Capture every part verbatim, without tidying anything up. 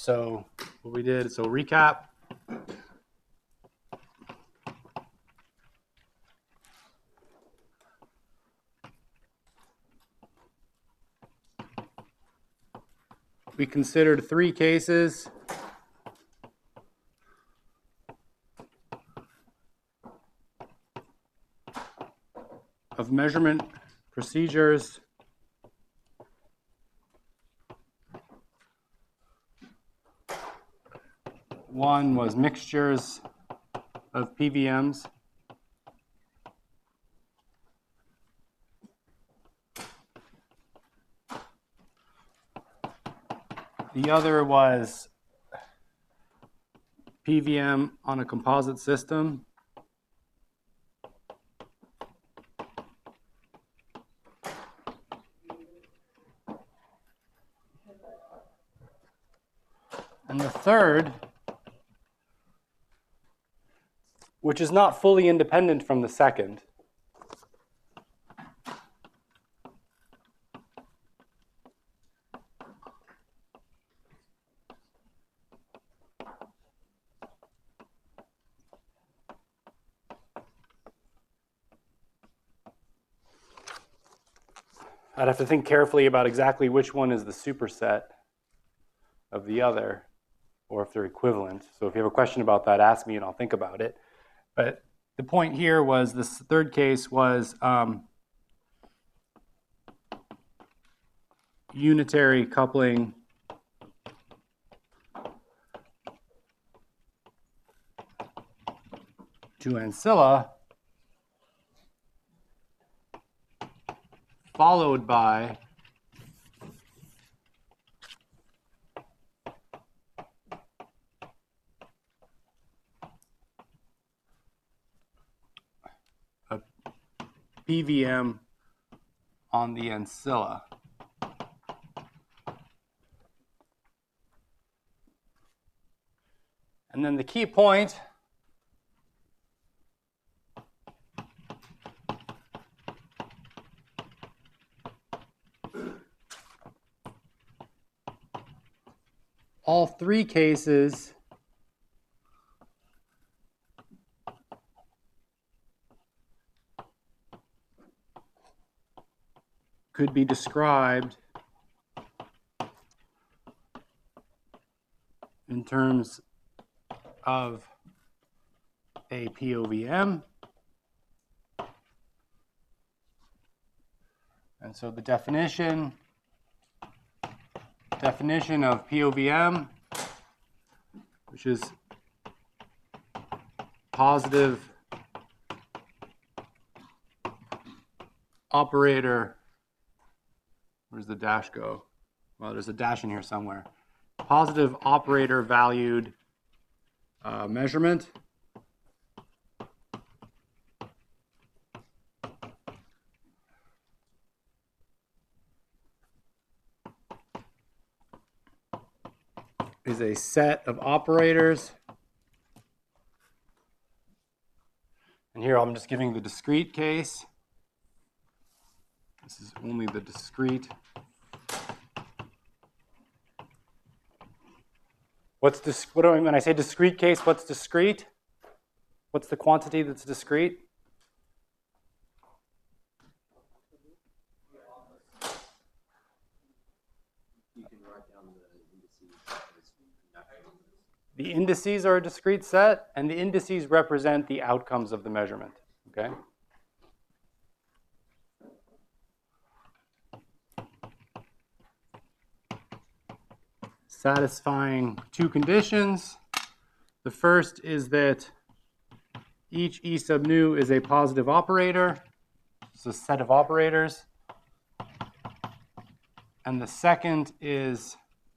So what we did, so recap. We considered three cases. Of measurement procedures. One was mixtures of P V Ms. The other was P V M on a composite system. And the third, which is not fully independent from the second, I'd have to think carefully about exactly which one is the superset of the other, or if they're equivalent. So if you have a question about that, ask me and I'll think about it. But the point here was this third case was um, unitary coupling to ancilla followed by a P V M on the ancilla. And then the key point all three cases could be described in terms of a P O V M. And so the definition definition of P O V M, which is positive operator. Where's the dash go? Well, there's a dash in here somewhere. Positive operator valued uh, measurement. Is a set of operators. And here I'm just giving the discrete case. This is only the discrete. What's this? What do I, when I say discrete case, what's discrete? What's the quantity that's discrete? You can write down the indices. The indices are a discrete set, and the indices represent the outcomes of the measurement. Okay. Satisfying two conditions. The first is that each E sub nu is a positive operator. It's a set of operators. And the second is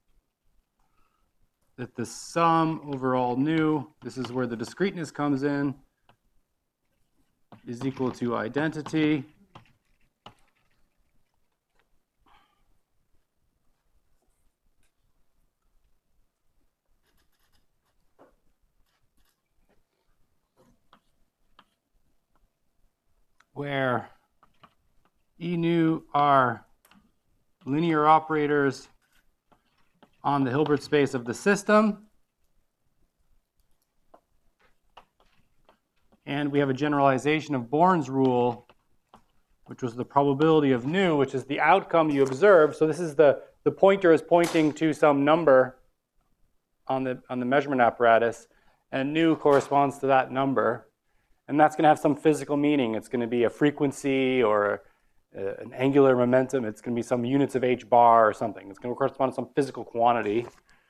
that the sum over all nu, this is where the discreteness comes in, is equal to identity. Where E nu are linear operators on the Hilbert space of the system. And we have a generalization of Born's rule, which was the probability of nu, which is the outcome you observe. So this is the, the pointer is pointing to some number on the, on the measurement apparatus, and nu corresponds to that number. And that's going to have some physical meaning. It's going to be a frequency or a, an angular momentum. It's going to be some units of h bar or something. It's going to correspond to some physical quantity.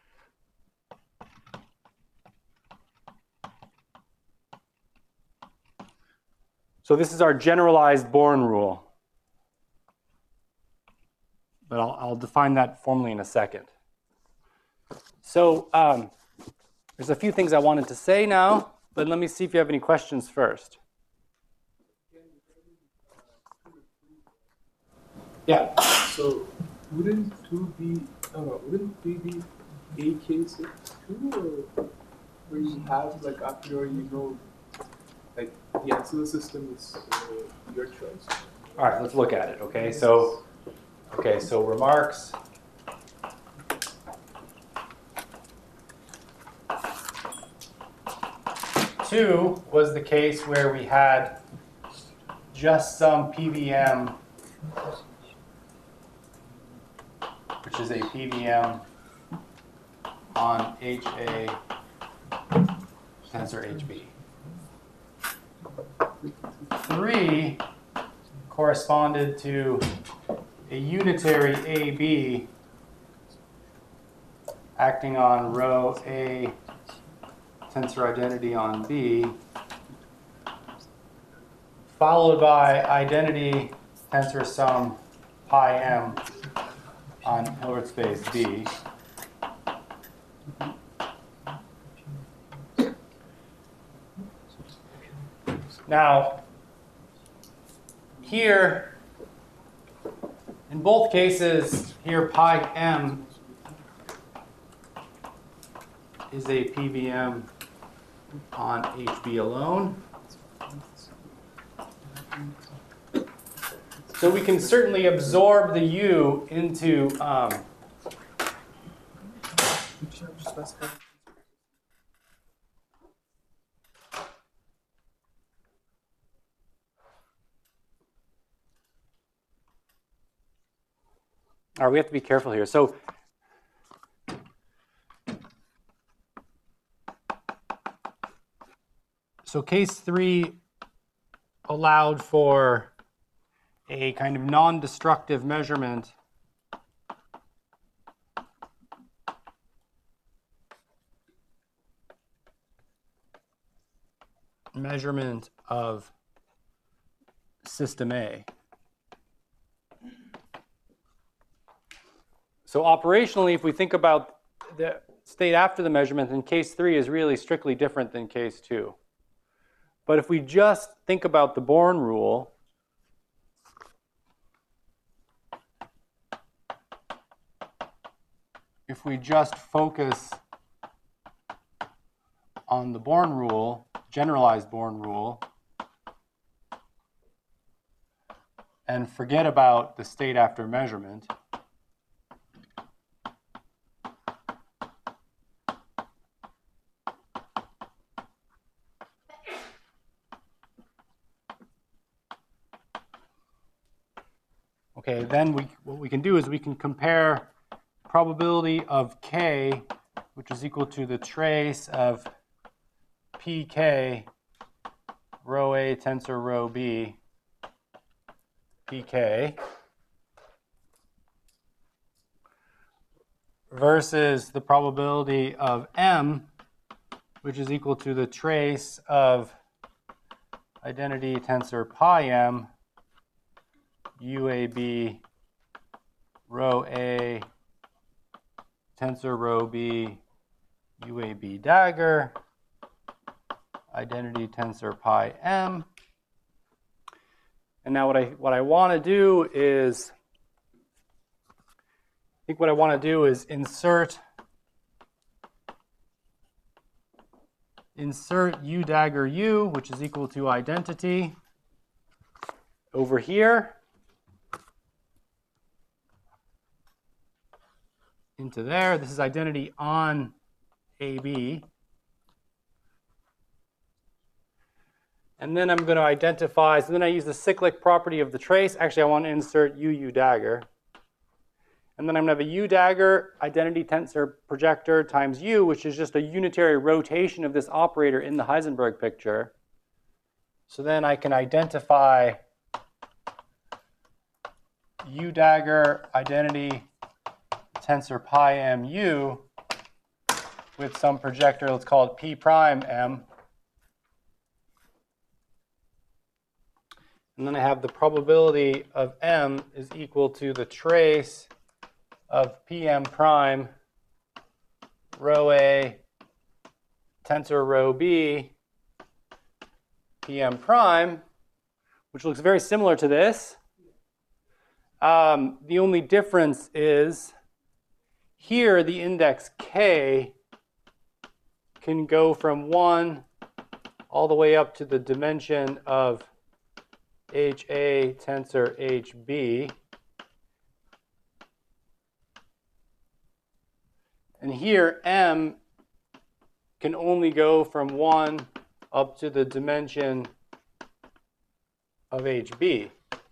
So this is our generalized Born rule. But I'll, I'll define that formally in a second. So um, there's a few things I wanted to say now, but let me see if you have any questions first. Yeah. So wouldn't two be, I don't know, wouldn't three be A K six too, or where you have like a priori, you know, like the answer to the system is uh, your choice? All right, let's look at it. Okay, so okay, so remarks. Two was the case where we had just some P V M, which is a P V M on H A tensor H B. Three corresponded to a unitary A B acting on rho A tensor identity on B, followed by identity tensor sum pi m on Hilbert space B. Now, here, in both cases, here pi m is a P V M on H B alone. So we can certainly absorb the U into um, all right, we have to be careful here. So So case three allowed for a kind of non-destructive measurement measurement of system A. So operationally, if we think about the state after the measurement, then case three is really strictly different than case two. But if we just think about the Born rule, if we just focus on the Born rule, generalized Born rule, and forget about the state after measurement, okay, then we, what we can do is we can compare probability of K, which is equal to the trace of P K rho A tensor rho B P K versus the probability of M, which is equal to the trace of identity tensor pi M U A B rho A tensor rho B U A B dagger identity tensor pi M. And now what I what I want to do is I think what I want to do is insert insert U dagger U, which is equal to identity over here. into there. This is identity on A B. And then I'm going to identify, so then I use the cyclic property of the trace. Actually, I want to insert U U dagger. And then I'm going to have a U dagger identity tensor projector times U, which is just a unitary rotation of this operator in the Heisenberg picture. So then I can identify U dagger identity tensor pi m U with some projector, let's call it P prime M. And then I have the probability of M is equal to the trace of P M prime rho A tensor rho B P M prime, which looks very similar to this. Um, the only difference is here the index K can go from one all the way up to the dimension of H A tensor H B. And here M can only go from one up to the dimension of H B.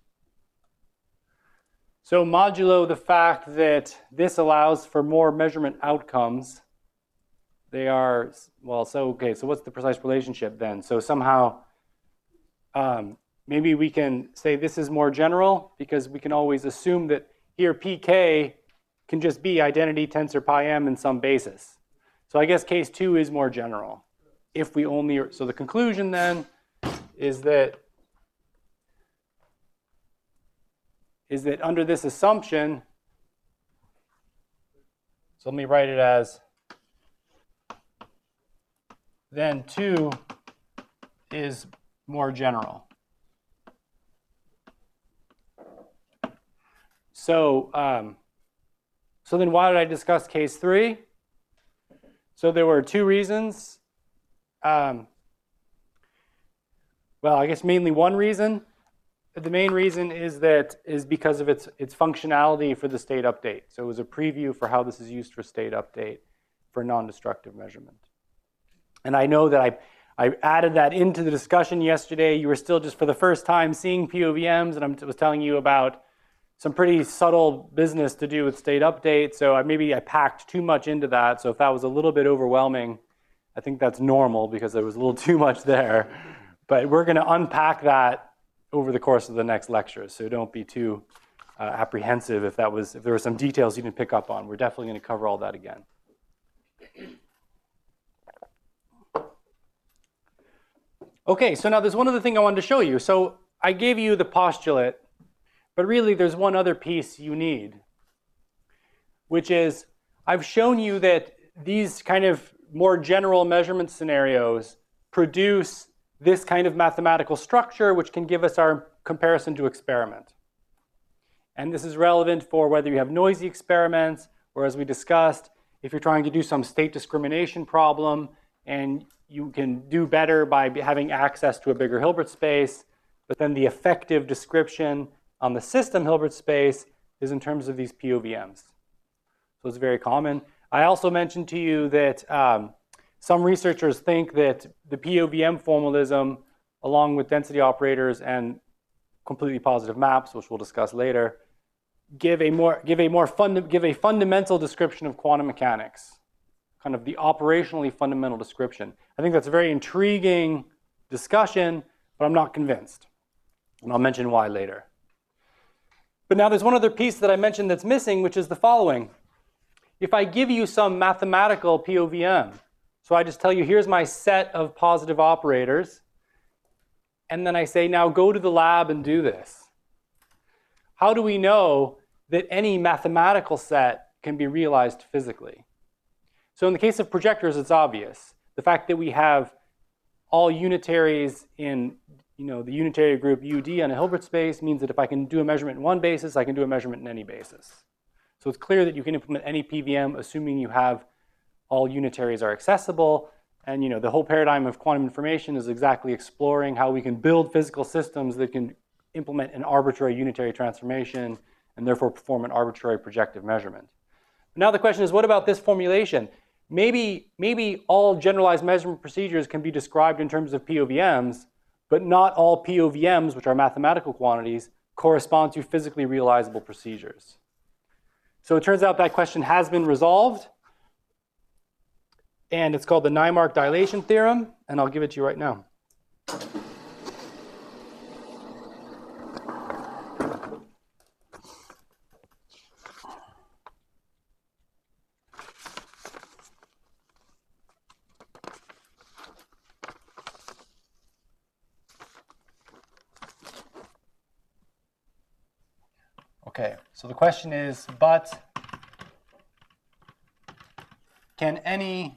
So modulo the fact that this allows for more measurement outcomes, they are, well, so, okay, so what's the precise relationship then? So somehow, um, maybe we can say this is more general because we can always assume that here P K can just be identity tensor pi m in some basis. So I guess case two is more general. If we only, so the conclusion then is that is that under this assumption, so let me write it as then two is more general. So, um, so then why did I discuss case three? So there were two reasons. Um, well, I guess mainly one reason. The main reason is that is because of its its functionality for the state update. So it was a preview for how this is used for state update for non-destructive measurement. And I know that I I added that into the discussion yesterday. You were still just for the first time seeing P O V Ms, and I was telling you about some pretty subtle business to do with state update. So I, maybe I packed too much into that. So if that was a little bit overwhelming, I think that's normal because there was a little too much there. But we're going to unpack that over the course of the next lectures. So don't be too uh, apprehensive if that was if there were some details you didn't pick up on. We're definitely going to cover all that again. Okay, so now there's one other thing I wanted to show you. So I gave you the postulate, but really there's one other piece you need, which is I've shown you that these kind of more general measurement scenarios produce this kind of mathematical structure, which can give us our comparison to experiment. And this is relevant for whether you have noisy experiments, or as we discussed, if you're trying to do some state discrimination problem, and you can do better by having access to a bigger Hilbert space, but then the effective description on the system Hilbert space is in terms of these P O V Ms. So it's very common. I also mentioned to you that um, some researchers think that the P O V M formalism, along with density operators and completely positive maps, which we'll discuss later, give a more give a more funda give a fundamental description of quantum mechanics, kind of the operationally fundamental description. I think that's a very intriguing discussion, but I'm not convinced, and I'll mention why later. But now there's one other piece that I mentioned that's missing, which is the following. If I give you some mathematical P O V M, so I just tell you, here's my set of positive operators, and then I say, now go to the lab and do this. How do we know that any mathematical set can be realized physically? So in the case of projectors, it's obvious. The fact that we have all unitaries in you know, the unitary group U D on a Hilbert space means that if I can do a measurement in one basis, I can do a measurement in any basis. So it's clear that you can implement any P V M assuming you have all unitaries are accessible. And you know, the whole paradigm of quantum information is exactly exploring how we can build physical systems that can implement an arbitrary unitary transformation and therefore perform an arbitrary projective measurement. Now the question is, what about this formulation? Maybe, maybe all generalized measurement procedures can be described in terms of P O V Ms, but not all P O V Ms, which are mathematical quantities, correspond to physically realizable procedures. So it turns out that question has been resolved, and it's called the Naimark dilation theorem, and I'll give it to you right now. Okay, so the question is, but can any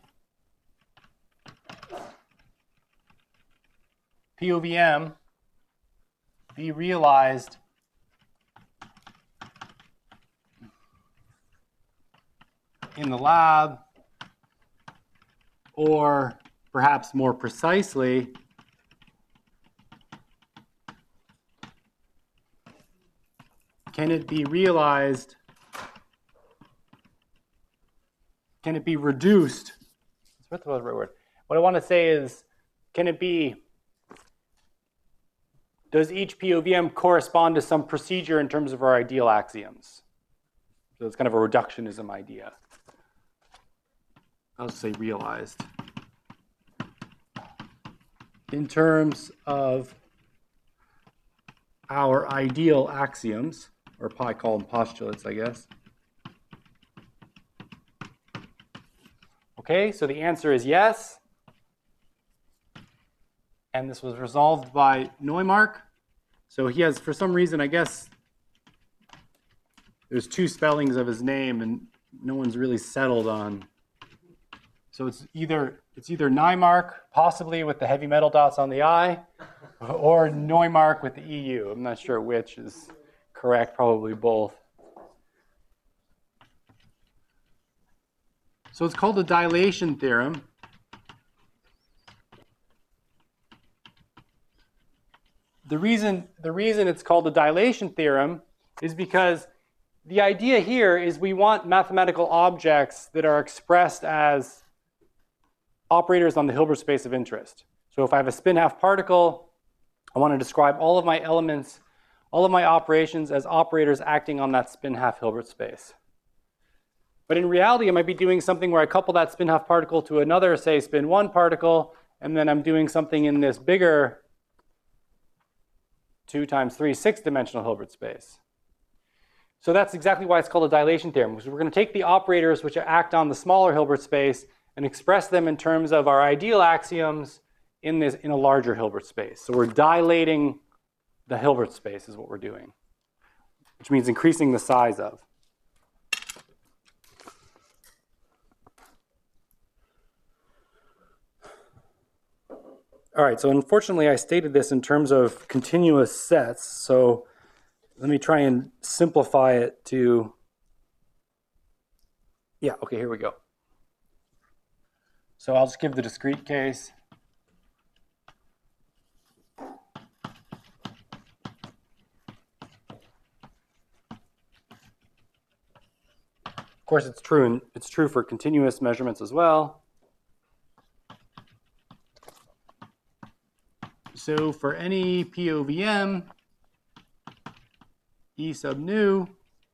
P O V M be realized in the lab, or perhaps more precisely, can it be realized, can it be reduced? What's the right word? What I want to say is, can it be, does each P O V M correspond to some procedure in terms of our ideal axioms? So it's kind of a reductionism idea. I'll say realized. In terms of our ideal axioms, or I call them postulates, I guess. Okay, so the answer is yes. And this was resolved by Naimark. So he has, for some reason, I guess, there's two spellings of his name, and no one's really settled on. So it's either it's either Naimark, possibly with the heavy metal dots on the I, or Neumark with the E U. I'm not sure which is correct, probably both. So it's called the dilation theorem. The reason, the reason it's called the dilation theorem is because the idea here is we want mathematical objects that are expressed as operators on the Hilbert space of interest. So if I have a spin-half particle, I want to describe all of my elements, all of my operations as operators acting on that spin-half Hilbert space. But in reality, I might be doing something where I couple that spin-half particle to another, say, spin one particle, and then I'm doing something in this bigger two times three, six-dimensional Hilbert space. So that's exactly why it's called a dilation theorem, because we're going to take the operators which act on the smaller Hilbert space and express them in terms of our ideal axioms in, this, in a larger Hilbert space. So we're dilating the Hilbert space is what we're doing, which means increasing the size of. All right, so unfortunately I stated this in terms of continuous sets, so let me try and simplify it to, yeah, okay, here we go. So I'll just give the discrete case. Of course, it's true, and it's true for continuous measurements as well. So for any P O V M, E sub nu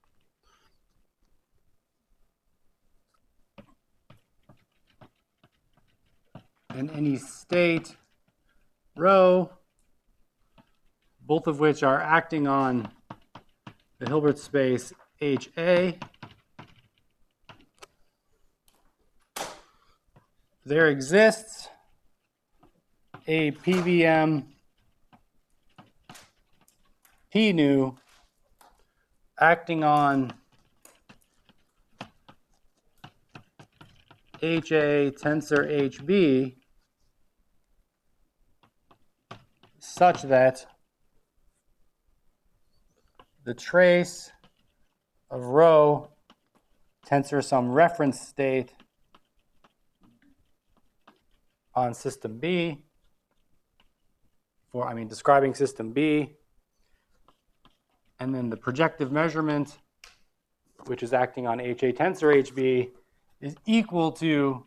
and any state rho, both of which are acting on the Hilbert space H A, there exists a P V M P nu acting on H A tensor H B such that the trace of rho tensor some reference state on system B, for, I mean, describing system B, and then the projective measurement which is acting on H A tensor H B, is equal to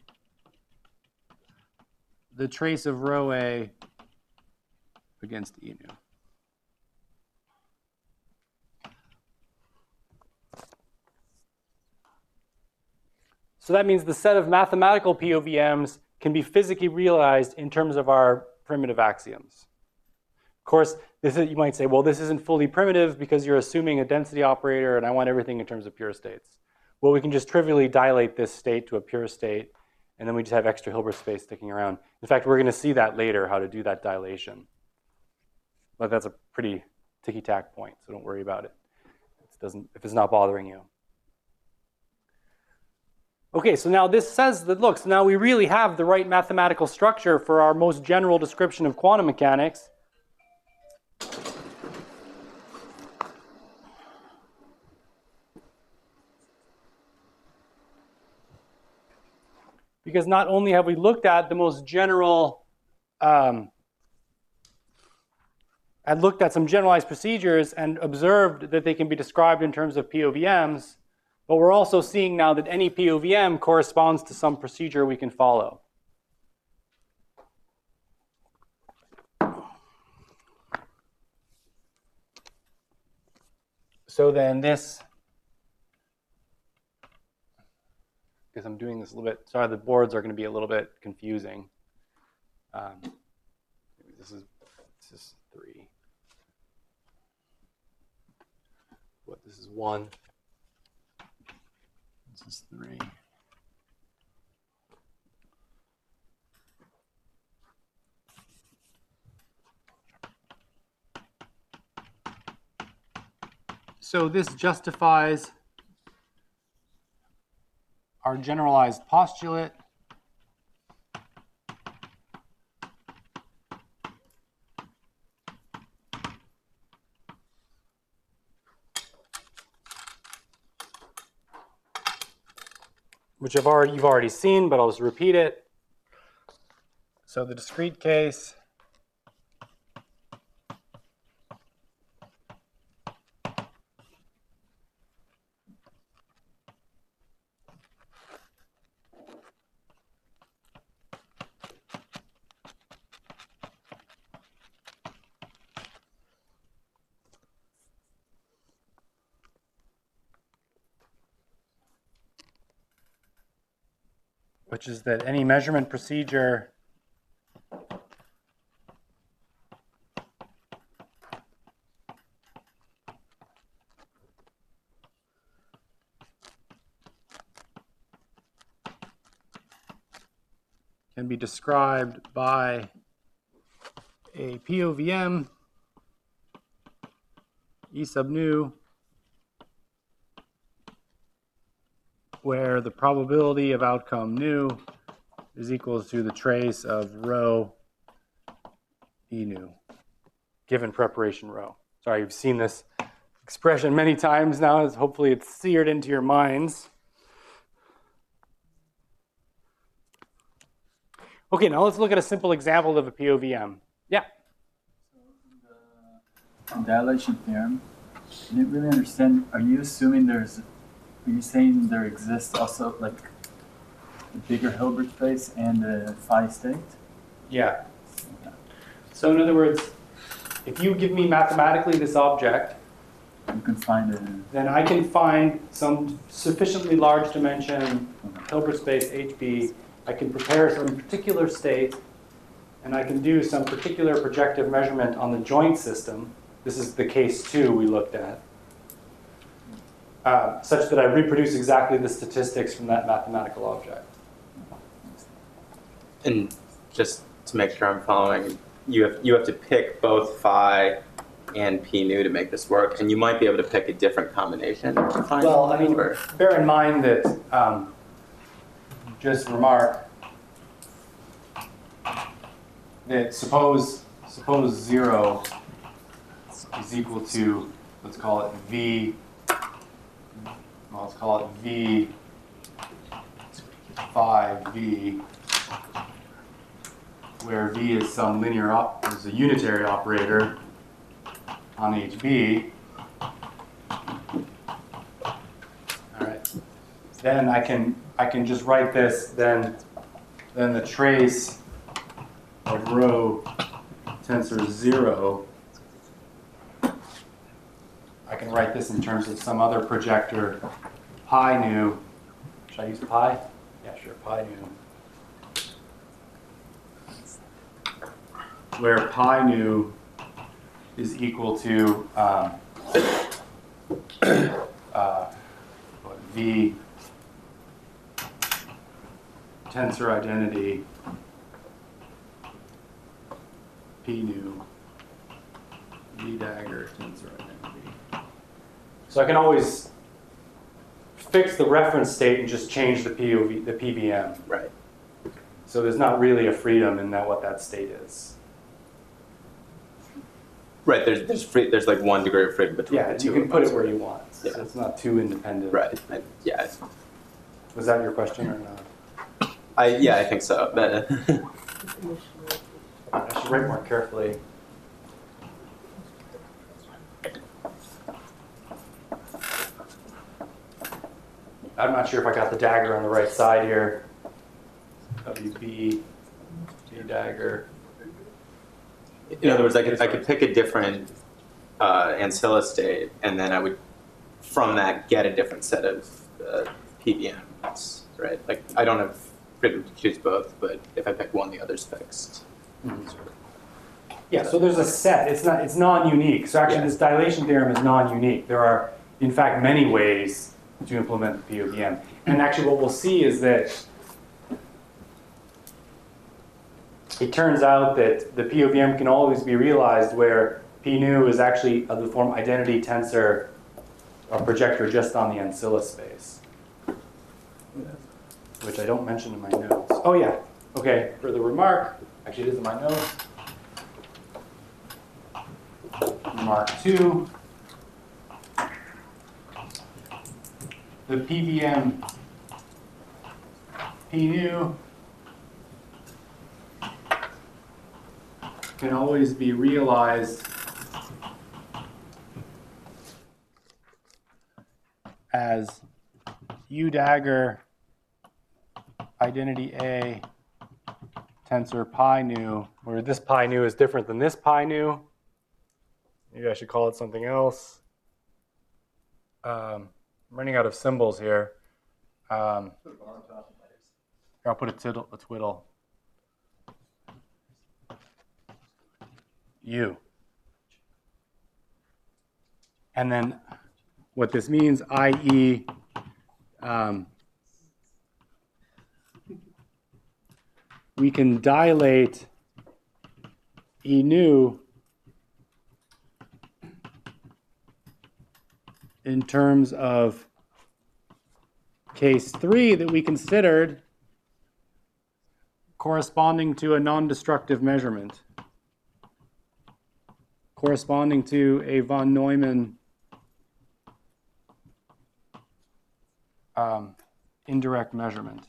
the trace of rho A against E nu. So that means the set of mathematical P O V Ms can be physically realized in terms of our primitive axioms. Of course, this is, you might say, well, this isn't fully primitive because you're assuming a density operator and I want everything in terms of pure states. Well, we can just trivially dilate this state to a pure state, and then we just have extra Hilbert space sticking around. In fact, we're going to see that later, how to do that dilation. But that's a pretty ticky-tack point, so don't worry about it. It doesn't, if it's not bothering you. Okay, so now this says that, look, so now we really have the right mathematical structure for our most general description of quantum mechanics. Because not only have we looked at the most general, um, and looked at some generalized procedures and observed that they can be described in terms of P O V Ms, but we're also seeing now that any P O V M corresponds to some procedure we can follow. So then this, because I'm doing this a little bit, sorry, the boards are going to be a little bit confusing. Um, this is this is three. What, this is one. This is three. So this justifies our generalized postulate. Which I've already, you've already seen, but I'll just repeat it. So the discrete case which is that any measurement procedure can be described by a P O V M E sub nu where the probability of outcome nu is equal to the trace of rho E nu, given preparation rho. Sorry, you've seen this expression many times now. Hopefully it's seared into your minds. Okay, now let's look at a simple example of a P O V M. Yeah? So the dilation theorem, I didn't really understand. Are you assuming there's, are you saying there exists also like a bigger Hilbert space and a phi state? Yeah. So in other words, if you give me mathematically this object, You can find it. then I can find some sufficiently large dimension Hilbert space H B. I can prepare some particular state, and I can do some particular projective measurement on the joint system. This is the case two we looked at, uh, such that I reproduce exactly the statistics from that mathematical object. And just to make sure I'm following, you have you have to pick both phi and p nu to make this work, and you might be able to pick a different combination. of phi Well, I and mean, nu, or- bear in mind that, um, just remark that suppose suppose zero is equal to, let's call it v, well, let's call it v phi v, where v is some linear op is a unitary operator on H B. then I can I can just write this, then then the trace of rho tensor zero, I can write this in terms of some other projector, pi nu. Should I use pi? Yeah, sure, pi nu. Where pi nu is equal to um, uh, what, V tensor identity P nu V dagger tensor identity. So I can always fix the reference state and just change the P O V, the P B M. Right. So there's not really a freedom in that what that state is. Right. There's there's free, there's like one degree of freedom between Yeah, the two. you can of put us. it where you want. So Yeah. it's not too independent. Right. I, yeah. Was that your question or not? I yeah I think so. But I should write more carefully. I'm not sure if I got the dagger on the right side here. W B, B dagger. in other words, I could I could pick a different uh, ancilla state, and then I would from that get a different set of uh, P B Ms. Right. Like I don't have freedom to choose both, but if I pick one, the other's fixed. Mm-hmm. Yeah, so there's a set. It's not. It's non-unique. So actually, Yeah. this dilation theorem is non-unique. There are, in fact, many ways to implement the P O V M. And actually, what we'll see is that it turns out that the P O V M can always be realized where P nu is actually of the form identity tensor or projector just on the ancilla space, which I don't mention in my notes. Oh yeah. Okay. For the remark, actually, it is in my notes. Remark two, the P B M P nu can always be realized as U dagger identity A tensor pi nu, where this pi nu is different than this pi nu. Maybe I should call it something else. Um, I'm running out of symbols here. Um, here, I'll put a twiddle, a twiddle. U. And then what this means, that is, um, we can dilate E nu in terms of case three that we considered corresponding to a non-destructive measurement, corresponding to a von Neumann um, indirect measurement.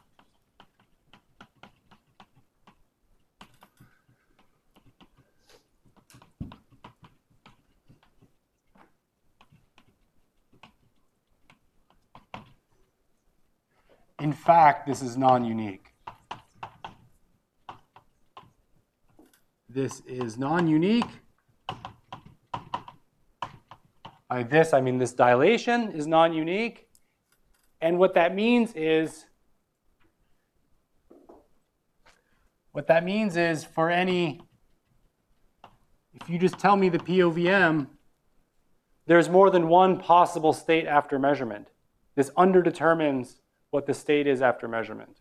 In fact, this is non-unique. This is non-unique. By this, I mean this dilation is non-unique. And what that means is, what that means is for any, if you just tell me the P O V M, there's more than one possible state after measurement. This underdetermines what the state is after measurement.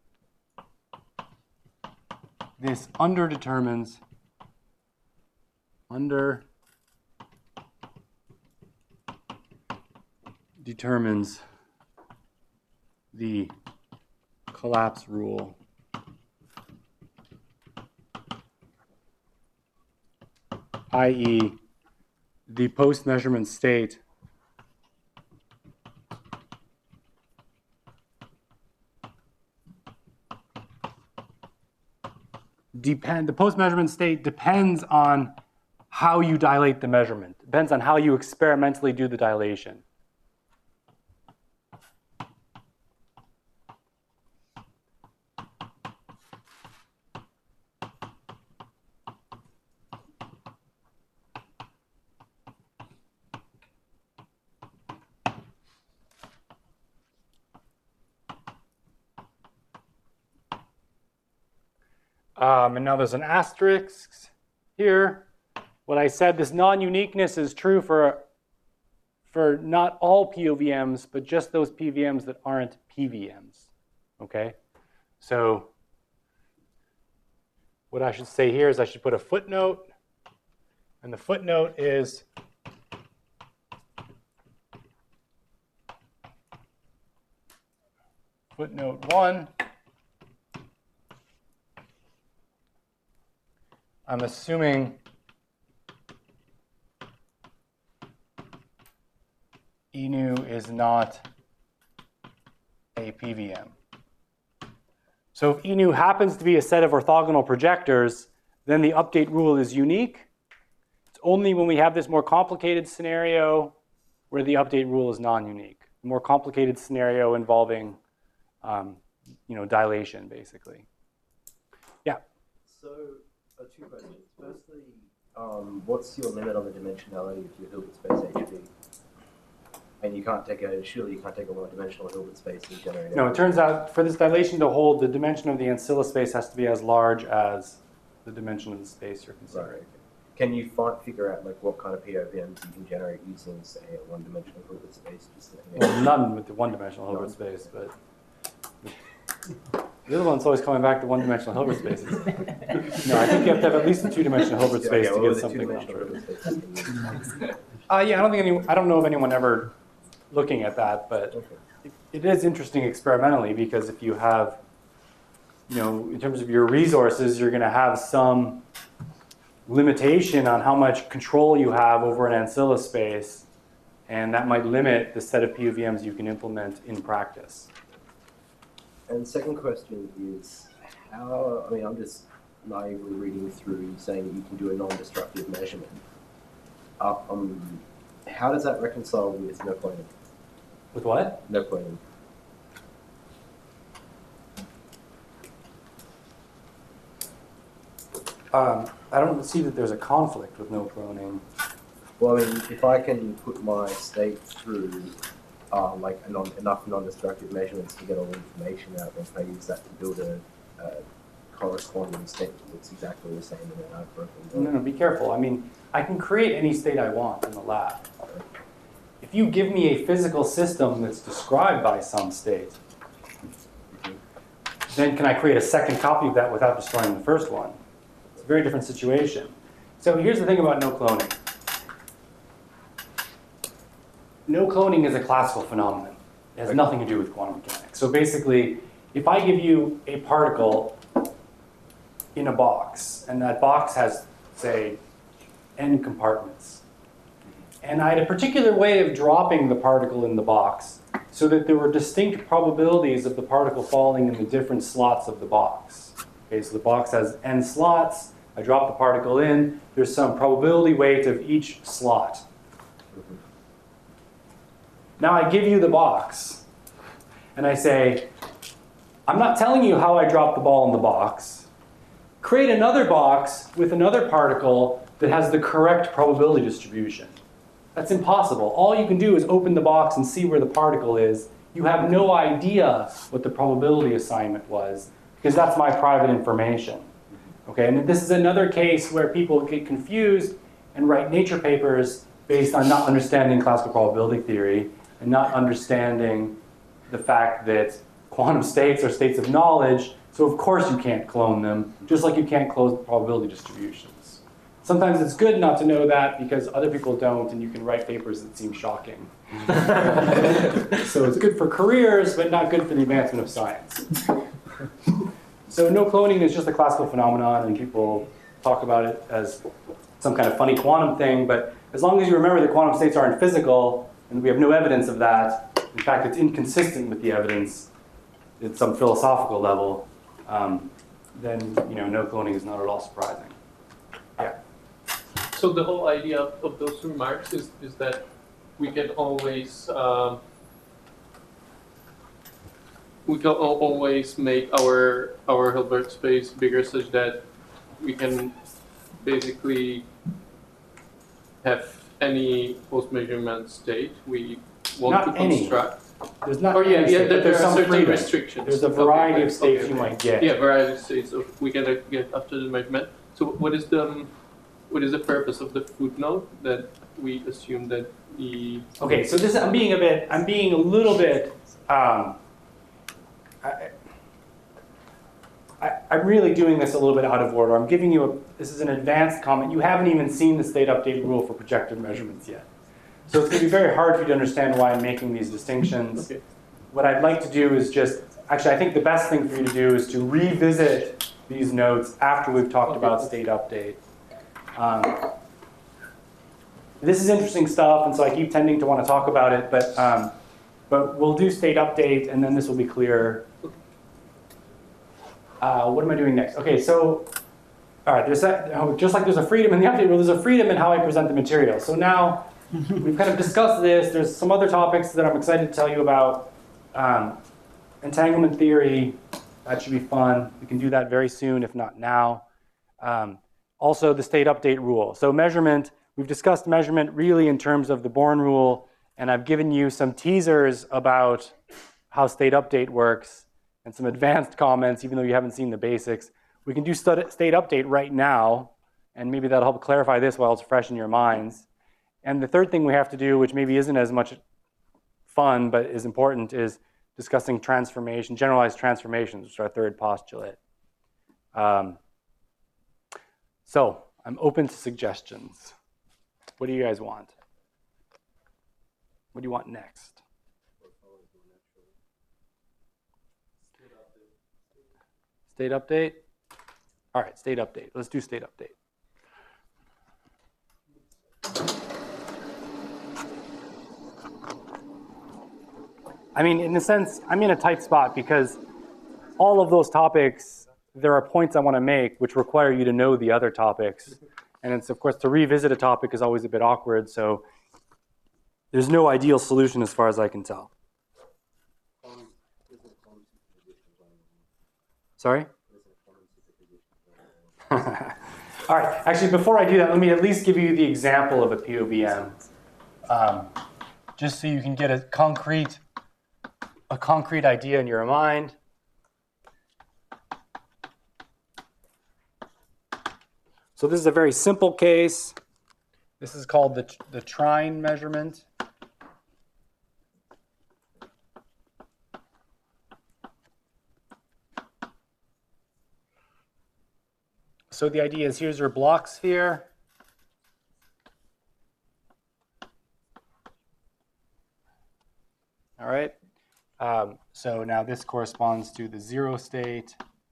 This underdetermines, under determines the collapse rule that is the post-measurement state depend the post-measurement state depends on how you dilate the measurement, depends on how you experimentally do the dilation. Um, and now there's an asterisk here. What I said, this non-uniqueness is true for, for not all P O V Ms, but just those P V Ms that aren't P V Ms. Okay? So what I should say here is I should put a footnote. And the footnote is footnote one. I'm assuming E nu is not a P V M. So if E nu happens to be a set of orthogonal projectors, then the update rule is unique. It's only when we have this more complicated scenario where the update rule is non-unique. More complicated scenario involving um, you know, dilation, basically. Yeah? So, uh, two questions. Firstly, um, what's your limit on the dimensionality of your Hilbert space H V? And you can't take a, surely you can't take a one-dimensional Hilbert space and generate No, it turns out for this dilation to hold, the dimension of the ancilla space has to be as large as the dimension of the space you're considering. Right. Can you find, figure out like what kind of P O V Ms you can generate using, say, a one-dimensional Hilbert space? Just to, Well, none with the one-dimensional Hilbert space, but the other one's always coming back to one-dimensional Hilbert spaces. No, I think you have to have at least a two-dimensional Hilbert space Okay, to well, get the something two-dimensional true. Hilbert space you can use. Uh, yeah, I don't think any, I don't know of anyone ever looking at that, but Okay. it, it is interesting experimentally because if you have, you know, in terms of your resources, you're going to have some limitation on how much control you have over an ancilla space, and that might limit the set of P O V Ms you can implement in practice. And second question is, how, I mean, I'm just naively reading through saying that you can do a non-destructive measurement. Uh, um, how does that reconcile with no cloning? With what? No cloning. Um, I don't see that there's a conflict with no cloning. Well, I mean, if I can put my state through uh, like a non, enough non-destructive measurements to get all the information out, then can I use that to build a, a corresponding state that looks exactly the same and then I've broken No, no, no, be careful. I mean, I can create any state I want in the lab. If you give me a physical system that's described by some state, then can I create a second copy of that without destroying the first one? It's a very different situation. So here's the thing about no cloning. No cloning is a classical phenomenon. It has nothing to do with quantum mechanics. So basically, if I give you a particle in a box, and that box has, say, n compartments, and I had a particular way of dropping the particle in the box so that there were distinct probabilities of the particle falling in the different slots of the box. Okay, so the box has n slots. I drop the particle in. There's some probability weight of each slot. Now I give you the box, and I say, I'm not telling you how I drop the ball in the box. Create another box with another particle that has the correct probability distribution. That's impossible. All you can do is open the box and see where the particle is. You have no idea what the probability assignment was, because that's my private information. Okay, and this is another case where people get confused and write nature papers based on not understanding classical probability theory and not understanding the fact that quantum states are states of knowledge, so of course you can't clone them, just like you can't clone probability distributions. Sometimes it's good not to know that because other people don't, and you can write papers that seem shocking. So it's good for careers, but not good for the advancement of science. So no cloning is just a classical phenomenon, and people talk about it as some kind of funny quantum thing, but as long as you remember that quantum states aren't physical, and we have no evidence of that, in fact it's inconsistent with the evidence at some philosophical level, um, then you know, no cloning is not at all surprising. Yeah. So the whole idea of, of those remarks is, is that we can always um, we can al- always make our our Hilbert space bigger such that we can basically have any post-measurement state we want Not to any. construct. there's not Or yeah, any yeah, state, there, but there there's are some certain freedom. restrictions. There's a Okay, variety okay, of states okay, you okay. might get. Yeah, variety of states. So we can uh, get after the measurement. So what is the um, what is the purpose of the footnote that we assume that the Okay, so this I'm being a bit, I'm being a little bit, um, I, I, I'm really doing this a little bit out of order. I'm giving you a, this is an advanced comment. You haven't even seen the state update rule for projected measurements yet. So it's going to be very hard for you to understand why I'm making these distinctions. Okay. What I'd like to do is just, actually I think the best thing for you to do is to revisit these notes after we've talked Okay. about state update. Um, this is interesting stuff, and so I keep tending to want to talk about it, but, um, but we'll do state update, and then this will be clear. Uh, what am I doing next? Okay, so, all right, there's that, oh, just like there's a freedom in the update rule, there's a freedom in how I present the material. So now we've kind of discussed this. There's some other topics that I'm excited to tell you about. Um, entanglement theory, that should be fun. We can do that very soon, if not now. Um, also, the state update rule. So measurement, we've discussed measurement really in terms of the Born rule, and I've given you some teasers about how state update works and some advanced comments, even though you haven't seen the basics. We can do stud- state update right now, and maybe that'll help clarify this while it's fresh in your minds. And the third thing we have to do, which maybe isn't as much fun but is important, is discussing transformation, generalized transformations, which is our third postulate. Um, so I'm open to suggestions. What do you guys want? What do you want next? State update? All right, state update. Let's do state update. I mean, in a sense, I'm in a tight spot because all of those topics, there are points I want to make which require you to know the other topics. And it's, of course, to revisit a topic is always a bit awkward, so there's no ideal solution as far as I can tell. Sorry? All right, actually, before I do that, let me at least give you the example of a P O V M, um, just so you can get a concrete, a concrete idea in your mind. So this is a very simple case. This is called the, the trine measurement. So the idea is here's your block sphere. All right. Um, so now this corresponds to the zero state.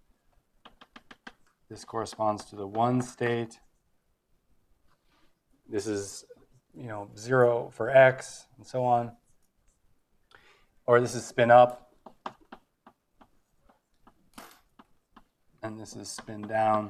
This corresponds to the one state. This is, you know, zero for x and so on. Or this is spin up. And this is spin down.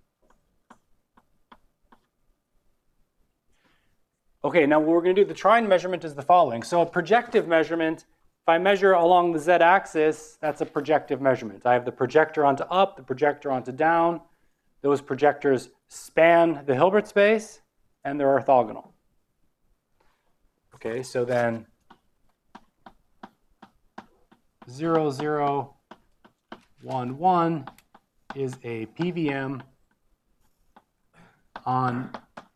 Okay, now what we're going to do, the trine measurement is the following. So a projective measurement, if I measure along the z-axis, that's a projective measurement. I have the projector onto up, the projector onto down. Those projectors span the Hilbert space, and they're orthogonal. Okay, so then zero, zero, one, one is a P V M on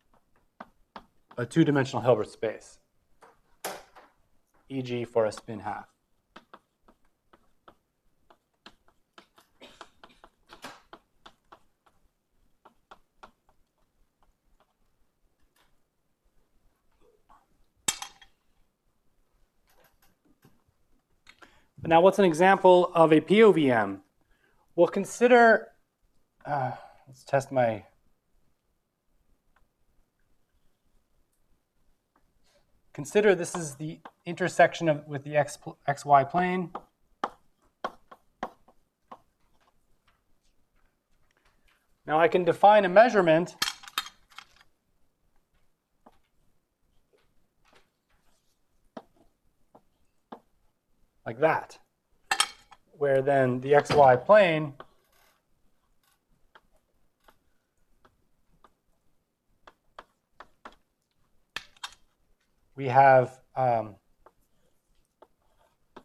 a two-dimensional Hilbert space, for example for a spin half. Now, what's an example of a P O V M? We'll consider, uh, let's test my, consider this is the intersection of with the x, xy plane. Now I can define a measurement like that, where then the xy plane we have um,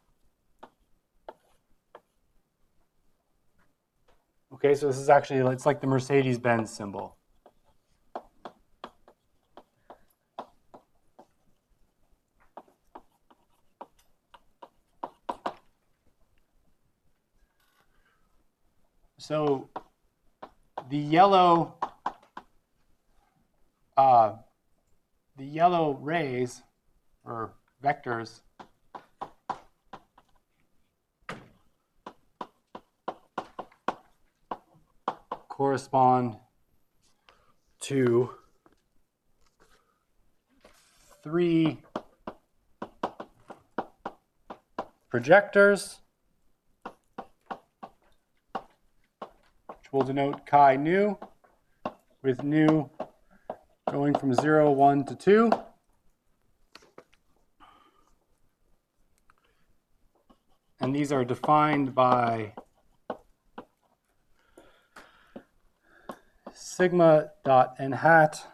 Okay, so this is actually, it's like the Mercedes-Benz symbol. So the yellow, uh, the yellow rays or vectors correspond to three projectors, which will denote chi nu, with nu going from zero, one to two. And these are defined by sigma dot n hat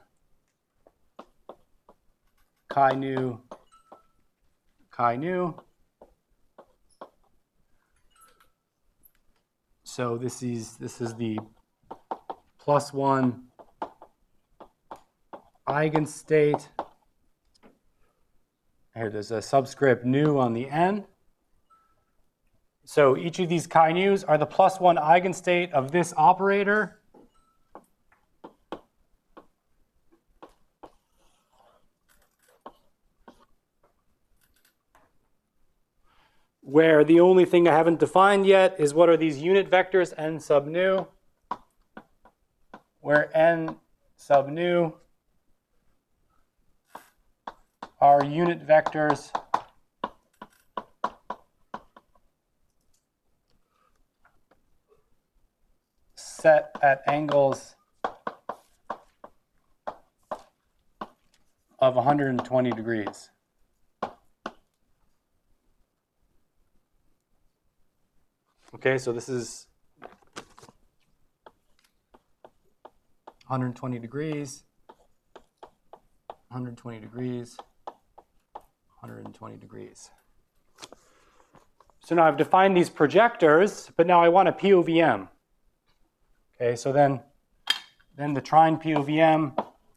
chi nu chi nu. So this is this is the plus one eigenstate. Here, there's a subscript nu on the n. So each of these chi nus are the plus one eigenstate of this operator. Where the only thing I haven't defined yet is what are these unit vectors n sub nu, where n sub nu are unit vectors set at angles of one hundred twenty degrees. Okay, so this is one hundred twenty degrees, one hundred twenty degrees, one hundred twenty degrees. So now I've defined these projectors, but now I want a P O V M. Okay, so then, then the trine P O V M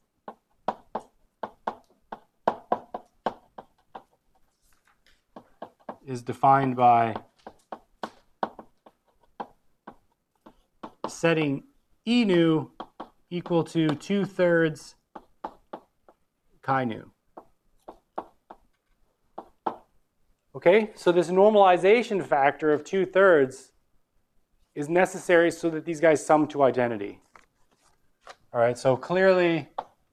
is defined by setting E nu equal to two thirds chi nu. Okay, so this normalization factor of two thirds is necessary so that these guys sum to identity. All right, so clearly,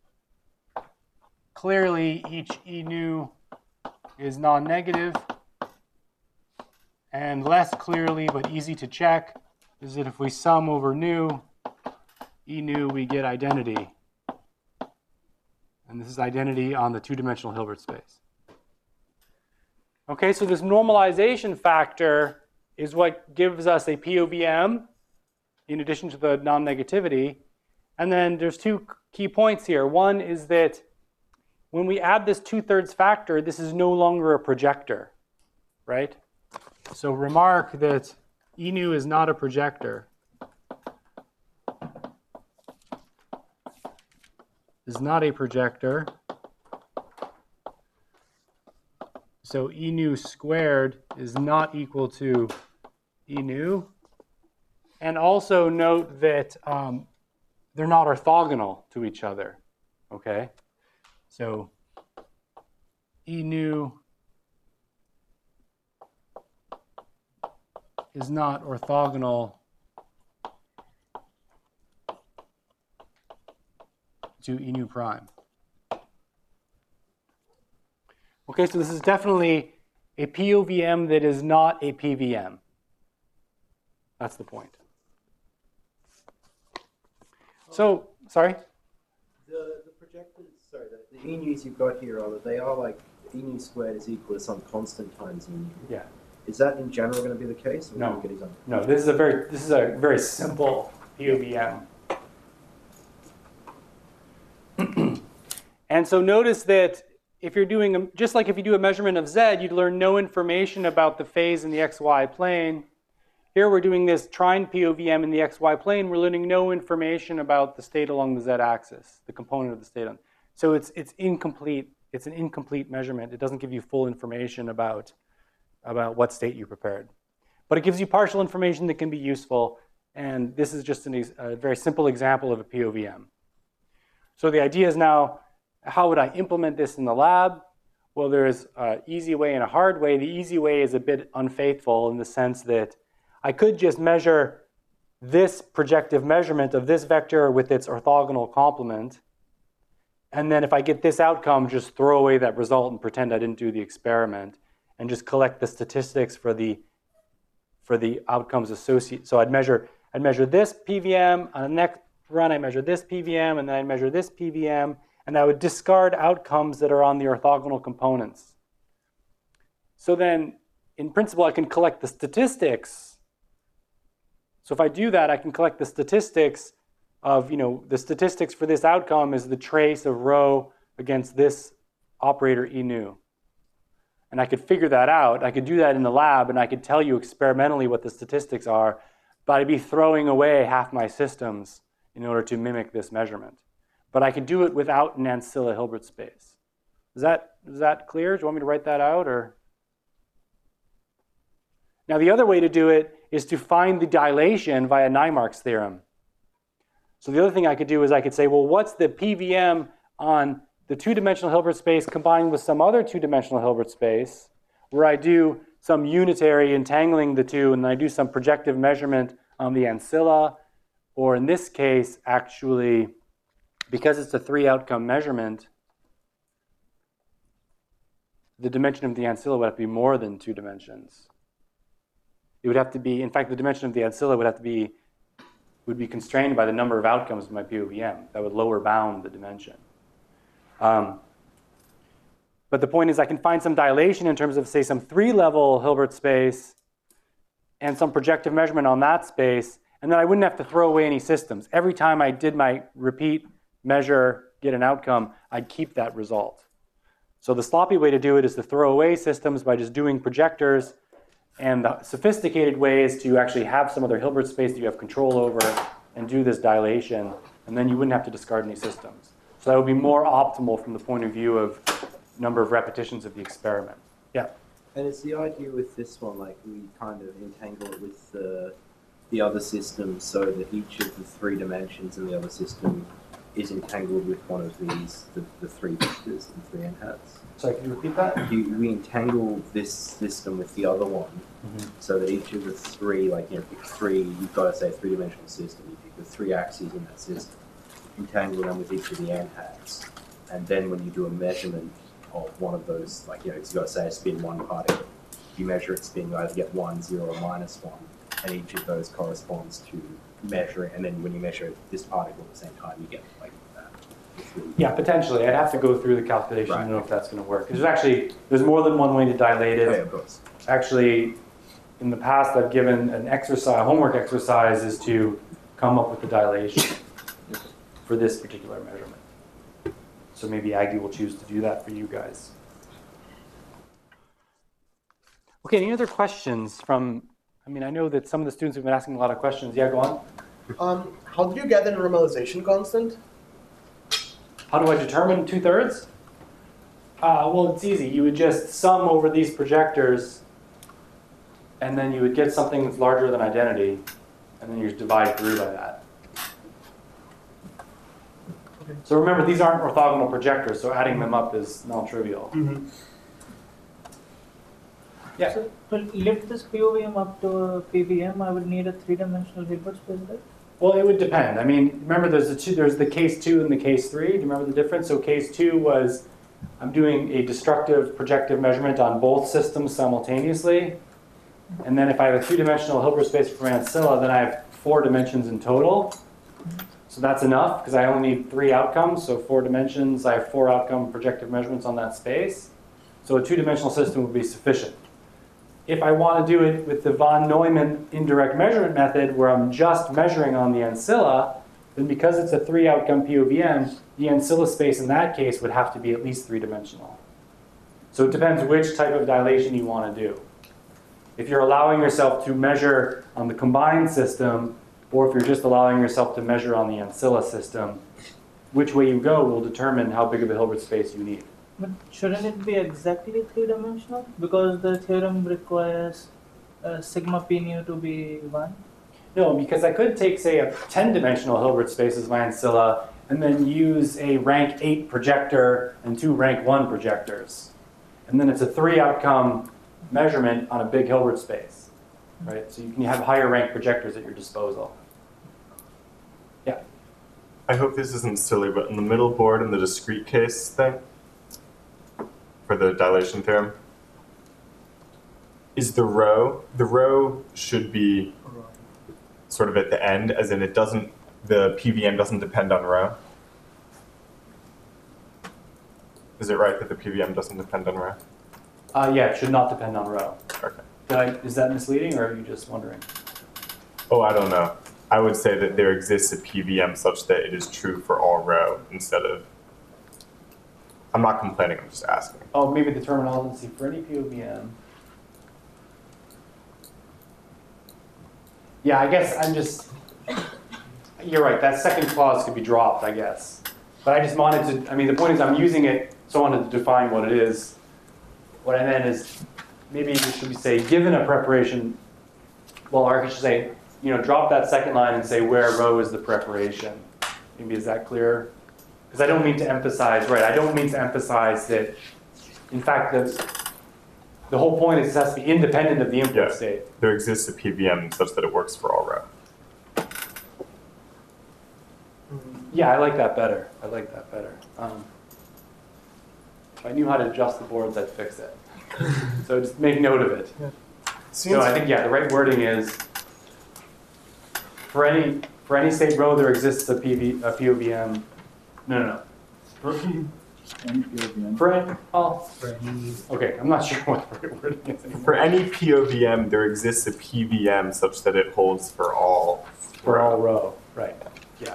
clearly each E nu is non-negative, and less clearly but easy to check is that if we sum over nu, E nu, we get identity. And this is identity on the two-dimensional Hilbert space. Okay, so this normalization factor is what gives us a P O V M in addition to the non-negativity. And then there's two key points here. One is that when we add this two-thirds factor, this is no longer a projector, right? So remark that E nu is not a projector. Is not a projector. So E nu squared is not equal to E nu. And also note that um, they're not orthogonal to each other. Okay? So E nu is not orthogonal to E nu prime. Okay, so this is definitely a P O V M that is not a P V M. That's the point. So, sorry? The, the projectors, sorry, the, the E nus you've got here, are they are like E nu squared is equal to some constant times E nu. Yeah. Is that in general going to be the case? Or No. will we get his own? No, this is a very this is a very simple P O V M. And so notice that if you're doing, a, just like if you do a measurement of Z, you'd learn no information about the phase in the X Y plane. Here we're doing this trine P O V M in the X Y plane. We're learning no information about the state along the Z axis, the component of the state. On. So it's, it's incomplete. It's an incomplete measurement. It doesn't give you full information about, about what state you prepared. But it gives you partial information that can be useful. And this is just an, a very simple example of a P O V M. So the idea is now, how would I implement this in the lab? Well, there's an easy way and a hard way. The easy way is a bit unfaithful in the sense that I could just measure this projective measurement of this vector with its orthogonal complement. And then if I get this outcome, just throw away that result and pretend I didn't do the experiment and just collect the statistics for the, for the outcomes associated. So I'd measure, I'd measure this P V M. On the next run, I measure this P V M, and then I measure this P V M. And I would discard outcomes that are on the orthogonal components. So then, in principle, I can collect the statistics. So if I do that, I can collect the statistics of, you know, the statistics for this outcome is the trace of rho against this operator E nu. And I could figure that out. I could do that in the lab, and I could tell you experimentally what the statistics are, but I'd be throwing away half my systems in order to mimic this measurement. But I could do it without an ancilla Hilbert space. Is that, is that clear? Do you want me to write that out? Or? Now, the other way to do it is to find the dilation via Naimark's theorem. So the other thing I could do is I could say, well, what's the P V M on the two-dimensional Hilbert space combined with some other two-dimensional Hilbert space, where I do some unitary entangling the two, and I do some projective measurement on the ancilla, or in this case, actually, because it's a three-outcome measurement, the dimension of the ancilla would have to be more than two dimensions. It would have to be, in fact, the dimension of the ancilla would have to be, would be constrained by the number of outcomes of my P O V M. That would lower bound the dimension. Um, but the point is I can find some dilation in terms of, say, some three-level Hilbert space and some projective measurement on that space, and then I wouldn't have to throw away any systems. Every time I did my repeat measure, get an outcome, I'd keep that result. So the sloppy way to do it is to throw away systems by just doing projectors, and the sophisticated way is to actually have some other Hilbert space that you have control over and do this dilation, and then you wouldn't have to discard any systems. So that would be more optimal from the point of view of number of repetitions of the experiment. Yeah? And it's the idea with this one, like we kind of entangle it with the, the other system so that each of the three dimensions in the other system is entangled with one of these, the, the three vectors and three n hats. Sorry, can you repeat that? You, we entangle this system with the other one, mm-hmm. so that each of the three, like, you know, pick three, you've got to say a three-dimensional system, you pick the three axes in that system, entangle them with each of the n hats, and then when you do a measurement of one of those, like, you know, you've got to say a spin one particle, you measure its spin, you either get one, zero, or minus one, and each of those corresponds to measuring, and then when you measure this particle at the same time, you get like that. Really yeah, potentially. I'd have to go through the calculation right. to know if that's going to work. There's actually, there's more than one way to dilate it. Oh, yeah, of course. Actually, in the past, I've given an exercise, homework exercise is to come up with the dilation for this particular measurement. So maybe Aggie will choose to do that for you guys. Okay, any other questions from, I mean, I know that some of the students have been asking a lot of questions. Yeah, go on. Um, how do you get the normalization constant? How do I determine two-thirds? Uh, well, it's easy. You would just sum over these projectors, and then you would get something that's larger than identity, and then you just divide through by that. Okay. So remember, these aren't orthogonal projectors, so adding them up is non-trivial. Mm-hmm. Yeah. So to lift this P O V M up to a P V M, I would need a three-dimensional Hilbert space, right? Well, it would depend. I mean, remember there's the two, there's the case two and the case three. Do you remember the difference? So case two was I'm doing a destructive projective measurement on both systems simultaneously. And then if I have a three-dimensional Hilbert space for my ancilla, then I have four dimensions in total. So that's enough because I only need three outcomes. So four dimensions, I have four outcome projective measurements on that space. So a two-dimensional system would be sufficient. If I want to do it with the von Neumann indirect measurement method where I'm just measuring on the ancilla, then because it's a three-outcome P O V M, the ancilla space in that case would have to be at least three-dimensional. So it depends which type of dilation you want to do. if you're allowing yourself to measure on the combined system, or if you're just allowing yourself to measure on the Ancilla system, which way you go will determine how big of a Hilbert space you need. But shouldn't it be exactly three-dimensional? Because the theorem requires uh, sigma p nu to be one. No, because I could take, say, a ten-dimensional Hilbert space as my Ancilla, and then use a rank eight projector and two rank one projectors. And then it's a three-outcome measurement on a big Hilbert space, right? So you can have higher rank projectors at your disposal. Yeah. I hope this isn't silly, but in the middle board in the discrete case thing, for the dilation theorem, is the row, the row should be sort of at the end, as in it doesn't, the P V M doesn't depend on row? Is it right that the P V M doesn't depend on row? Uh, yeah, it should not depend on row. Okay. Did I, is that misleading, or are you just wondering? Oh, I don't know. I would say that there exists a P V M such that it is true for all row instead of, I'm not complaining, I'm just asking. Oh, maybe the terminology for any P O V M. Yeah, I guess I'm just, you're right, that second clause could be dropped, I guess. But I just wanted to, I mean, the point is I'm using it, so I wanted to define what it is. What I meant is, maybe should we say, given a preparation, well, or I should say, you know, drop that second line and say where row is the preparation. Maybe is that clear? Because I don't mean to emphasize, right, I don't mean to emphasize that, in fact, the, the whole point is it has to be independent of the input Yeah. state. There exists a P V M such that it works for all row. Yeah, I like that better. I like that better. Um, if I knew how to adjust the boards, I'd fix it. So just make note of it. Seems So I think, yeah, the right wording is, for any, for any state row, there exists a P V, a P O V M. No, no, no. For, Any P O V M. for any, oh, okay, I'm not sure what the right wording is anymore. For any P O V M, there exists a P V M such that it holds for all. For all row, right, yeah.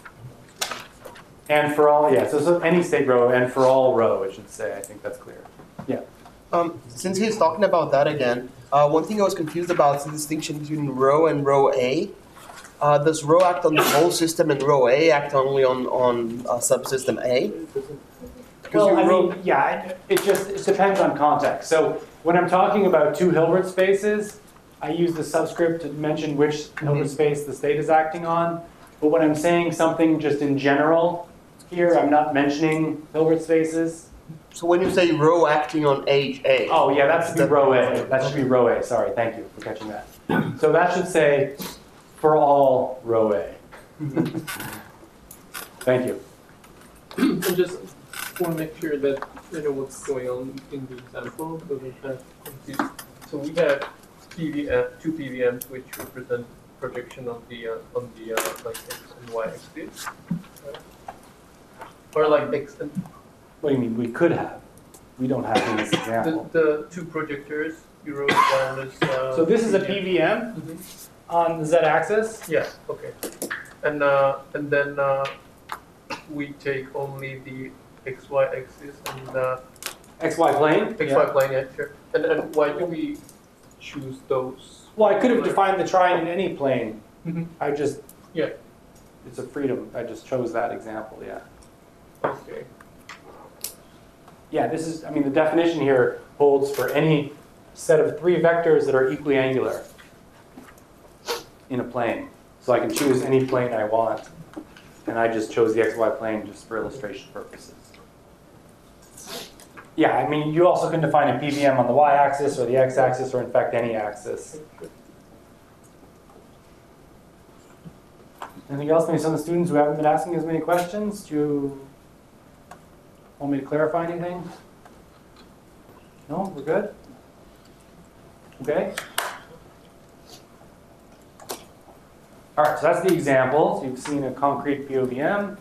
And for all, yeah, so, so any state row and for all row, it should say, I think that's clear. Yeah. Um, since he's talking about that again, uh, one thing I was confused about is the distinction between row and row A. Uh, does row act on the whole system and row A act only on, on uh, subsystem A? Because Well, you I row- mean, yeah, it, it just, it depends on context. So when I'm talking about two Hilbert spaces, I use the subscript to mention which Hilbert space the state is acting on. But when I'm saying something just in general here, I'm not mentioning Hilbert spaces. So when you say row acting on age A, Oh, yeah, that should be That- row A. That should be row A. Sorry, thank you for catching that. So that should say for all row A. Thank you. I just want to make sure that I know what's going on in the example, because I'm kind of confused. So we have P V M, two P V Ms which represent projection of the uh, on the uh, like x and y axis, right? Or like x and What do you mean? We could have. We don't have in this the, example. the two projectors you wrote down as. Uh, So this is a P V M Mhm. on the z-axis. Yeah. Okay. And uh, and then uh, we take only the x y axis and uh, X Y plane. x y Yeah. plane. Yeah, sure. And and why do we choose those? Well, I could have defined the trine in any plane. Mhm. I just, Yeah. it's a freedom. I just chose that example, yeah. Okay. Yeah, this is, I mean, the definition here holds for any set of three vectors that are equally angular in a plane. So I can choose any plane I want. And I just chose the X Y plane just for illustration purposes. Yeah, I mean, you also can define a P V M on the y-axis or the x-axis or in fact any axis. Anything else? Maybe some of the students who haven't been asking as many questions? Do you want me to clarify anything? No, we're good? Okay. All right, so that's the example. So you've seen a concrete P O V M.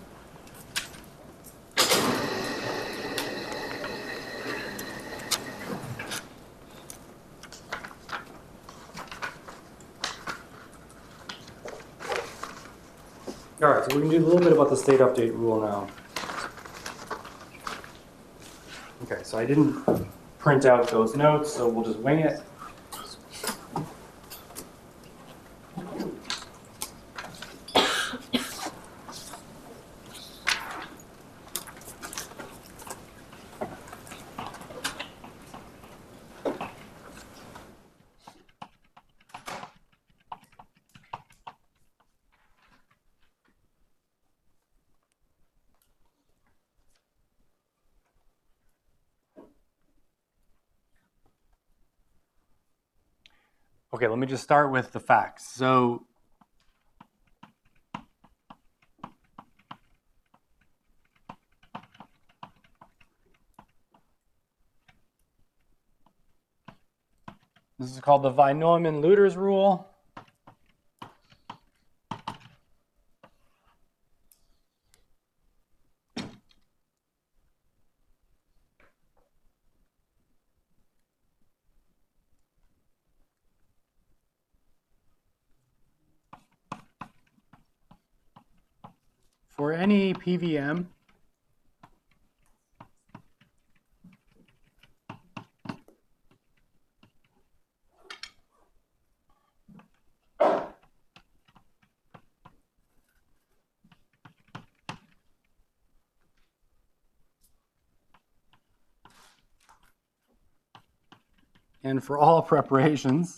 All right, so we can do a little bit about the state update rule now. Okay, so I didn't print out those notes, so we'll just wing it. Okay, let me just start with the facts. So this is called the von Neumann-Lüders rule. For any P V M, and for all preparations,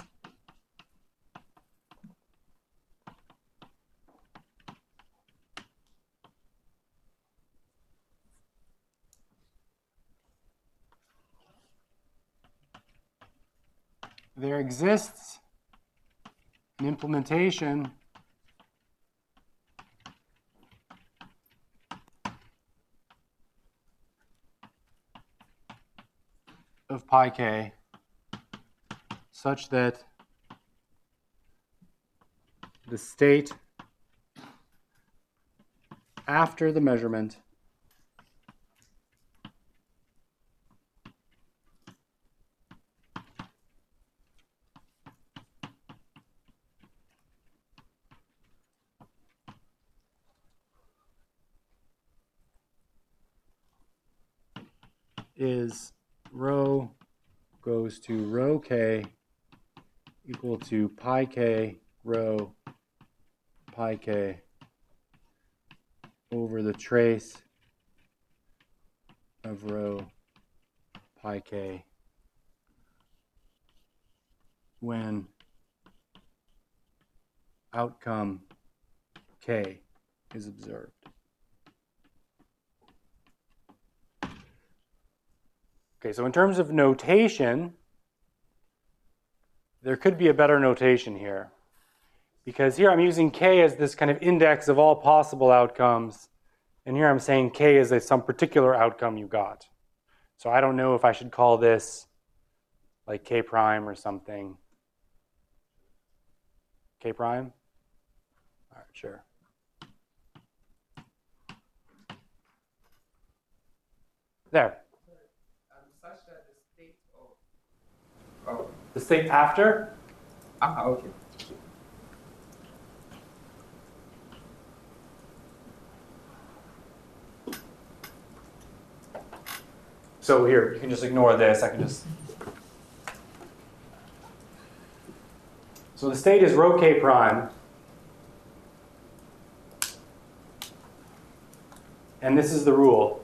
there exists an implementation of pi k such that the state after the measurement is rho goes to rho k equal to pi k rho pi k over the trace of rho pi k when outcome k is observed. Okay, so in terms of notation, there could be a better notation here. Because here I'm using k as this kind of index of all possible outcomes. And here I'm saying k is a, some particular outcome you got. So I don't know if I should call this like k prime or something. K prime? All right, sure. There. Such that the state of. Oh. The state after? Ah, okay. So here, you can just ignore this. I can just. So the state is rho k prime. And this is the rule.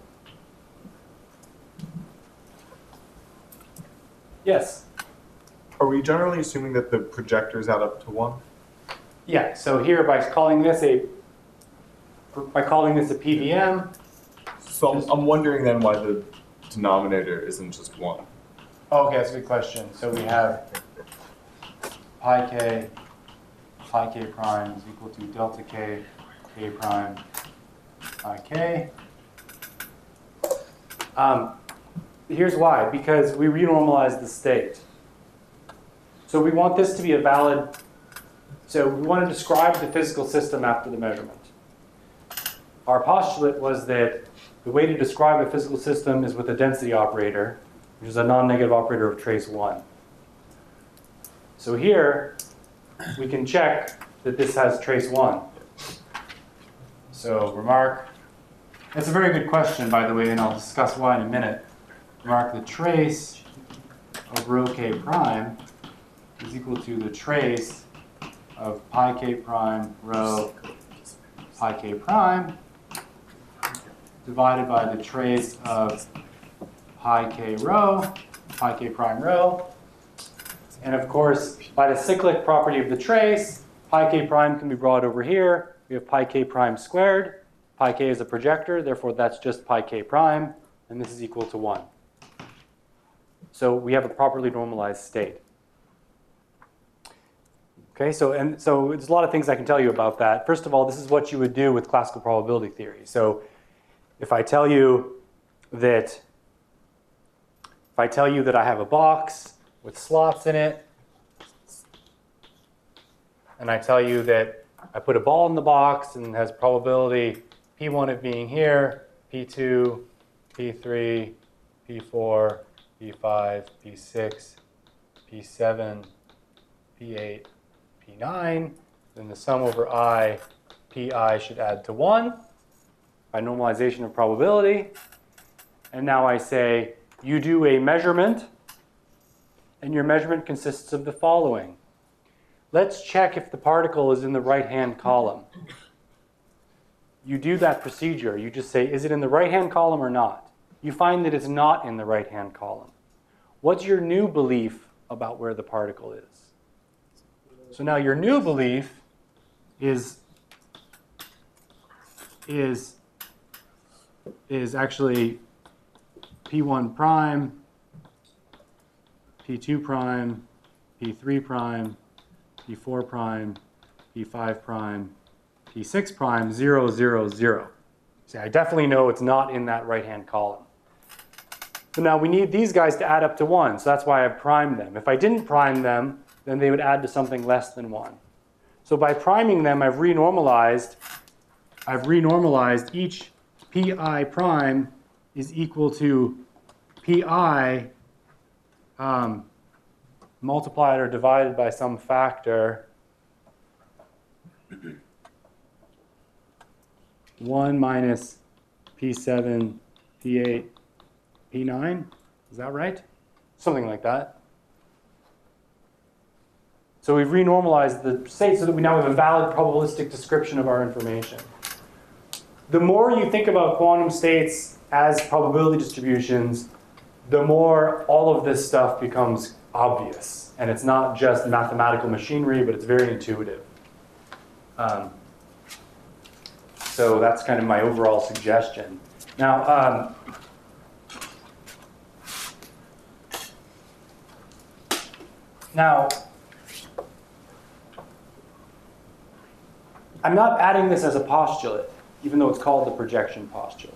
Yes? Are we generally assuming that the projectors add up to one? Yeah, so here by calling this a by calling this a P V M. So I'm, I'm wondering then why the denominator isn't just one. Oh, okay, that's a good question. So we have pi k, pi k prime is equal to delta k, k prime, pi k. Um, here's why, because we renormalize the state. So we want this to be a valid, so we want to describe the physical system after the measurement. Our postulate was that the way to describe a physical system is with a density operator, which is a non-negative operator of trace one. So here, we can check that this has trace one. So remark, that's a very good question, by the way, and I'll discuss why in a minute. Remark the trace of rho k prime is equal to the trace of pi k prime rho pi k prime divided by the trace of pi k rho, pi k prime rho. And of course, by the cyclic property of the trace, pi k prime can be brought over here. We have pi k prime squared. Pi k is a projector, therefore that's just pi k prime, and this is equal to one. So we have a properly normalized state. Okay, so and so there's a lot of things I can tell you about that. First of all, this is what you would do with classical probability theory. So if I tell you that if I tell you that I have a box with slots in it, and I tell you that I put a ball in the box and it has probability P one of being here, P two, P three, P four, P five, P six, P seven, P eight, P nine, then the sum over I, Pi should add to one by normalization of probability. And now I say, you do a measurement, and your measurement consists of the following. Let's check if the particle is in the right-hand column. You do that procedure. You just say, is it in the right-hand column or not? You find that it's not in the right-hand column. What's your new belief about where the particle is? So now your new belief is, is, is actually P one prime, P two prime, P three prime, P four prime, P five prime, P six prime, zero, zero, zero. See, I definitely know it's not in that right-hand column. So now we need these guys to add up to one, so that's why I've primed them. If I didn't prime them, then they would add to something less than one. So by priming them, I've renormalized, I've renormalized each Pi prime is equal to Pi um, multiplied or divided by some factor one minus P seven, P eight, P nine. Is that right? Something like that. So we've renormalized the state so that we now have a valid probabilistic description of our information. The more you think about quantum states as probability distributions, the more all of this stuff becomes obvious. And it's not just mathematical machinery, but it's very intuitive. Um, so that's kind of my overall suggestion. Now, um, now, I'm not adding this as a postulate, even though it's called the projection postulate.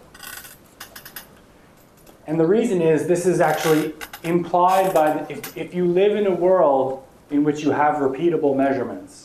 And the reason is this is actually implied by, the, if, if you live in a world in which you have repeatable measurements.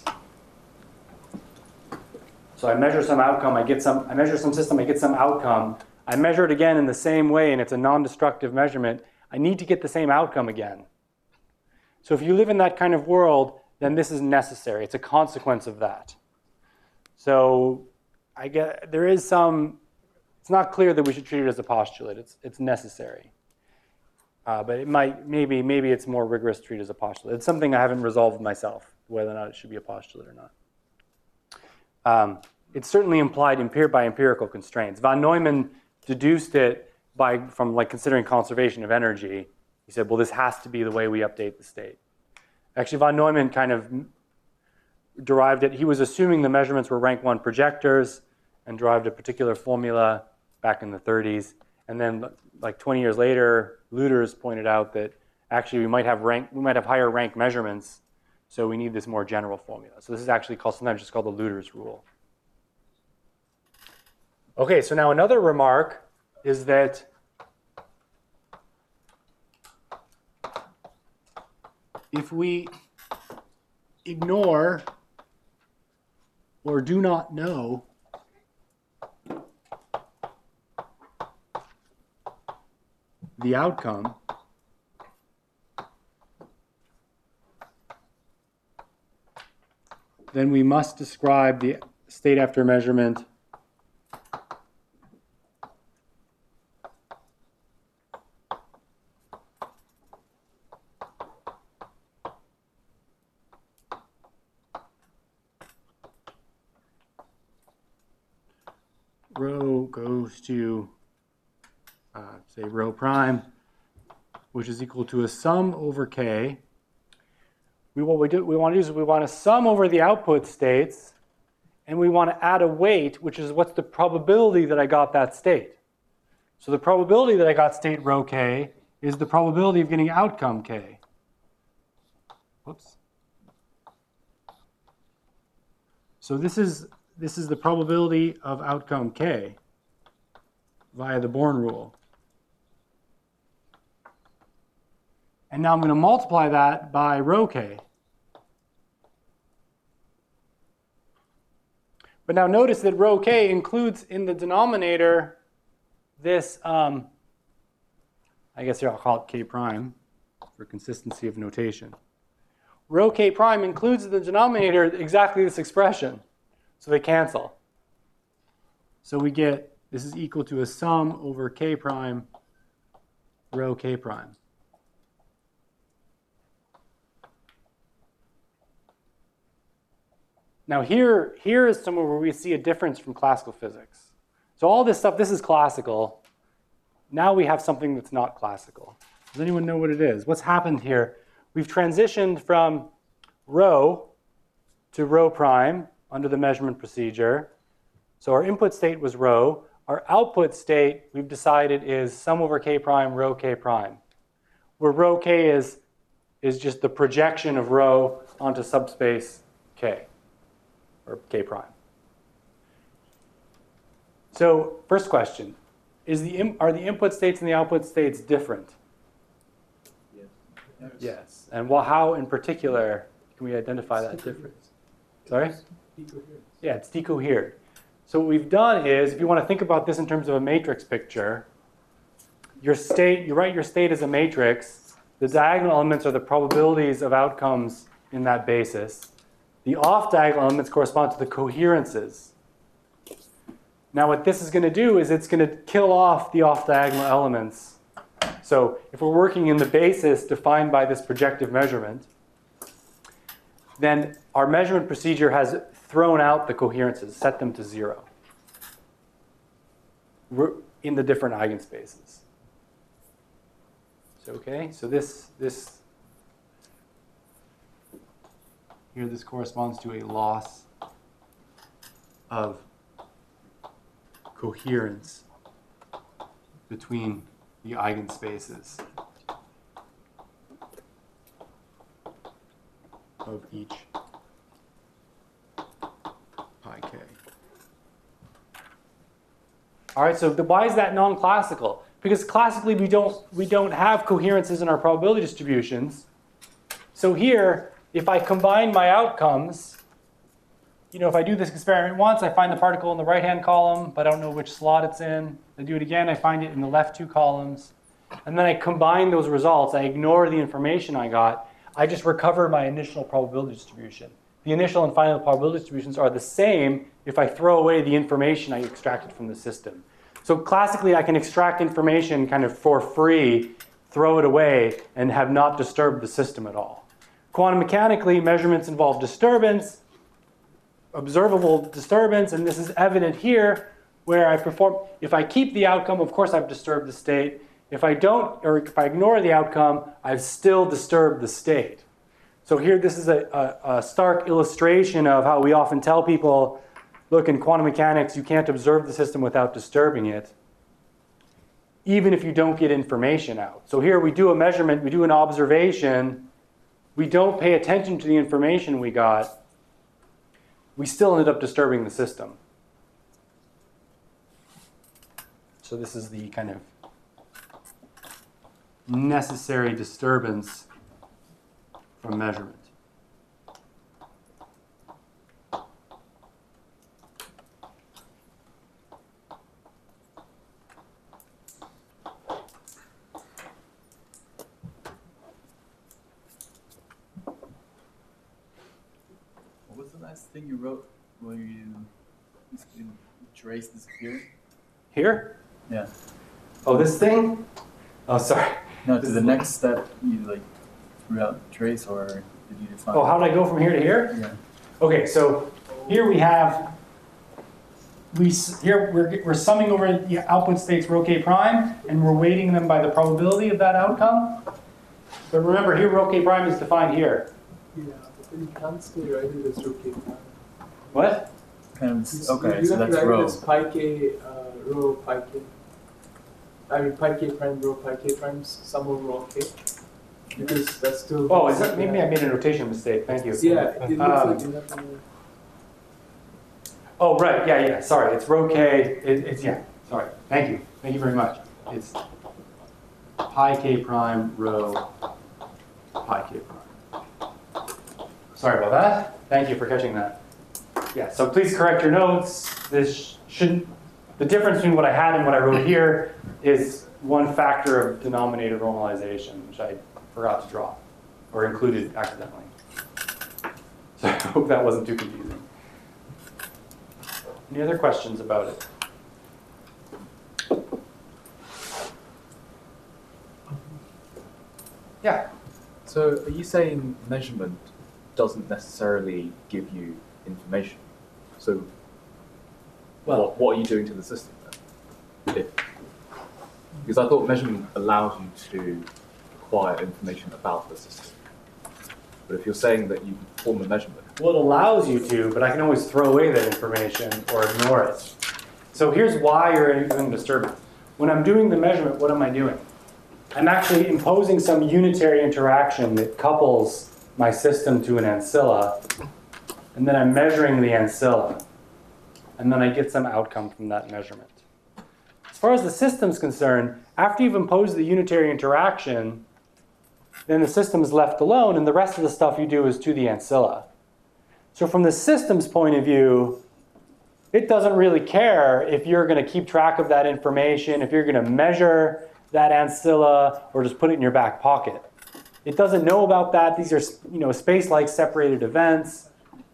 So I measure some outcome, I get some, I measure some system, I get some outcome. I measure it again in the same way and it's a non-destructive measurement. I need to get the same outcome again. So if you live in that kind of world, then this is necessary. It's a consequence of that. So I get, there is some, it's not clear that we should treat it as a postulate. It's, it's necessary. Uh, but it might, maybe, maybe it's more rigorous to treat as a postulate. It's something I haven't resolved myself, whether or not it should be a postulate or not. Um, it's certainly implied empir by empirical constraints. Von Neumann deduced it by, from like considering conservation of energy. He said, well, this has to be the way we update the state. Actually, von Neumann kind of derived it. He was assuming the measurements were rank one projectors and derived a particular formula back in the thirties. And then like twenty years later, Lüders pointed out that actually we might have rank, we might have higher rank measurements, so we need this more general formula. So this is actually called, sometimes just called the Lüders rule. Okay, so now another remark is that if we ignore or do not know the outcome, then we must describe the state after measurement rho goes to, uh, say, rho prime, which is equal to a sum over k. We, what we, do, we want to do is we want to sum over the output states, and we want to add a weight, which is what's the probability that I got that state. So the probability that I got state rho k is the probability of getting outcome k. Whoops. So this is this is the probability of outcome K via the Born rule. And now I'm going to multiply that by rho K. But now notice that rho K includes in the denominator this, um, I guess here I'll call it K prime for consistency of notation. Rho K prime includes in the denominator exactly this expression. So they cancel. So we get, this is equal to a sum over K prime rho K prime. Now here, here is somewhere where we see a difference from classical physics. So all this stuff, this is classical. Now we have something that's not classical. Does anyone know what it is? What's happened here? We've transitioned from rho to rho prime under the measurement procedure. So our input state was rho. Our output state, we've decided, is sum over K prime, rho K prime, where rho K is, is just the projection of rho onto subspace K, or K prime. So first question, is the, are the input states and the output states different? Yes. Yes. And well, how in particular can we identify that difference? Sorry? Yeah, it's decohered. So what we've done is, if you want to think about this in terms of a matrix picture, your state, you write your state as a matrix. The diagonal elements are the probabilities of outcomes in that basis. The off-diagonal elements correspond to the coherences. Now what this is going to do is it's going to kill off the off-diagonal elements. So if we're working in the basis defined by this projective measurement, then our measurement procedure has thrown out the coherences, set them to zero in the different eigenspaces. So okay, so this this here this corresponds to a loss of coherence between the eigenspaces of each pi k. All right, so the, why is that non-classical? Because classically we don't we don't have coherences in our probability distributions. So here, if I combine my outcomes, you know, if I do this experiment once, I find the particle in the right-hand column, but I don't know which slot it's in. I do it again, I find it in the left two columns. And then I combine those results. I ignore the information I got. I just recover my initial probability distribution. The initial and final probability distributions are the same if I throw away the information I extracted from the system. So classically, I can extract information kind of for free, throw it away, and have not disturbed the system at all. Quantum mechanically, measurements involve disturbance, observable disturbance, and this is evident here where I perform, if I keep the outcome, of course I've disturbed the state. If I don't, or if I ignore the outcome, I've still disturbed the state. So here, this is a, a, a stark illustration of how we often tell people, look, in quantum mechanics, you can't observe the system without disturbing it, even if you don't get information out. So here we do a measurement, we do an observation, we don't pay attention to the information we got, we still ended up disturbing the system. So this is the kind of necessary disturbance from measurement. What was the last thing you wrote where you, you trace disappeared? Here? Yeah. Oh, this thing? Oh, sorry. No, to the next step, you like threw out trace, or did you define? Oh, how did I go from here to here? Yeah. Okay, so here we have, we here we're, we're summing over the output states rho k prime, and we're weighting them by the probability of that outcome. But remember, here rho k prime is defined here. Yeah, but you can't still write it as rho k prime. What? Kind of, You- okay, you so have to that's write rho. it as pi k uh, rho pi k. I mean pi k prime rho pi k prime sum over all k. Because that's still. Oh, is that, maybe I made a notation mistake. Thank you. Yeah, it looks Um, like you have to. Oh, right, yeah, yeah, sorry, it's rho k, it, it's, yeah, sorry, thank you, thank you very much. It's pi k prime rho pi k prime. Sorry about that, thank you for catching that. Yeah, so please correct your notes. This shouldn't, the difference between what I had and what I wrote here is one factor of denominator normalization, which I forgot to draw, or included accidentally. So I hope that wasn't too confusing. Any other questions about it? Yeah. So are you saying measurement doesn't necessarily give you information? So Well, what, what are you doing to the system then? If, because I thought measurement allows you to acquire information about the system. But if you're saying that you perform a measurement, well, it allows you to, but I can always throw away that information or ignore it. So here's why you're doing disturbance. When I'm doing the measurement, what am I doing? I'm actually imposing some unitary interaction that couples my system to an ancilla, and then I'm measuring the ancilla, and then I get some outcome from that measurement. As far as the system's concerned, after you've imposed the unitary interaction, then the system is left alone, and the rest of the stuff you do is to the ancilla. So from the system's point of view, it doesn't really care if you're going to keep track of that information, if you're going to measure that ancilla, or just put it in your back pocket. It doesn't know about that. These are, you know, space-like separated events.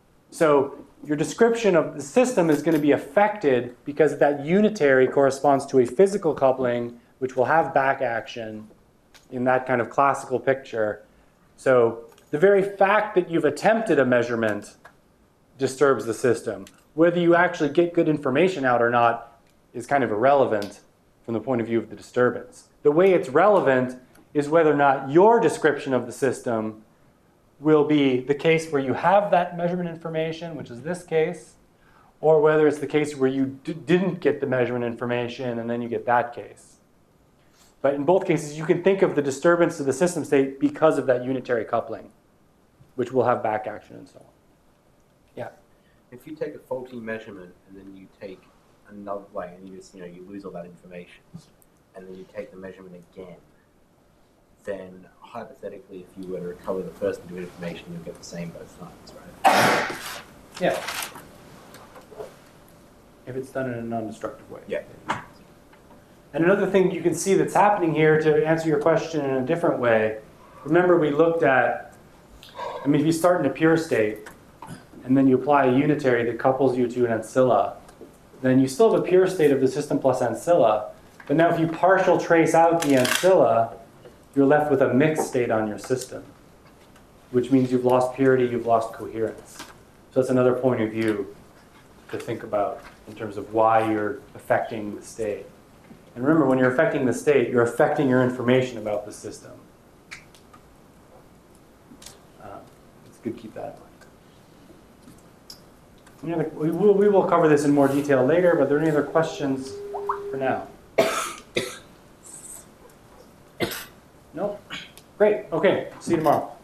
So your description of the system is going to be affected because that unitary corresponds to a physical coupling, which will have back action in that kind of classical picture. So the very fact that you've attempted a measurement disturbs the system. Whether you actually get good information out or not is kind of irrelevant from the point of view of the disturbance. The way it's relevant is whether or not your description of the system will be the case where you have that measurement information, which is this case, or whether it's the case where you d didn't get the measurement information and then you get that case. But in both cases, you can think of the disturbance of the system state because of that unitary coupling, which will have back action and so on. Yeah. If you take a faulty measurement and then you take another, like, and you just, you know, you lose all that information, and then you take the measurement again, then hypothetically, if you were to recover the first bit of information, you'll get the same both times, right? Yeah. If it's done in a non-destructive way. Yeah. And another thing you can see that's happening here, to answer your question in a different way, remember we looked at, I mean, if you start in a pure state, and then you apply a unitary that couples you to an ancilla, then you still have a pure state of the system plus ancilla. But now if you partial trace out the ancilla, you're left with a mixed state on your system, which means you've lost purity, you've lost coherence. So that's another point of view to think about in terms of why you're affecting the state. And remember, when you're affecting the state, you're affecting your information about the system. Um, it's good to keep that in mind. Any other, we, will, we will cover this in more detail later, but are there any other questions for now? No? Great. Okay. See you tomorrow.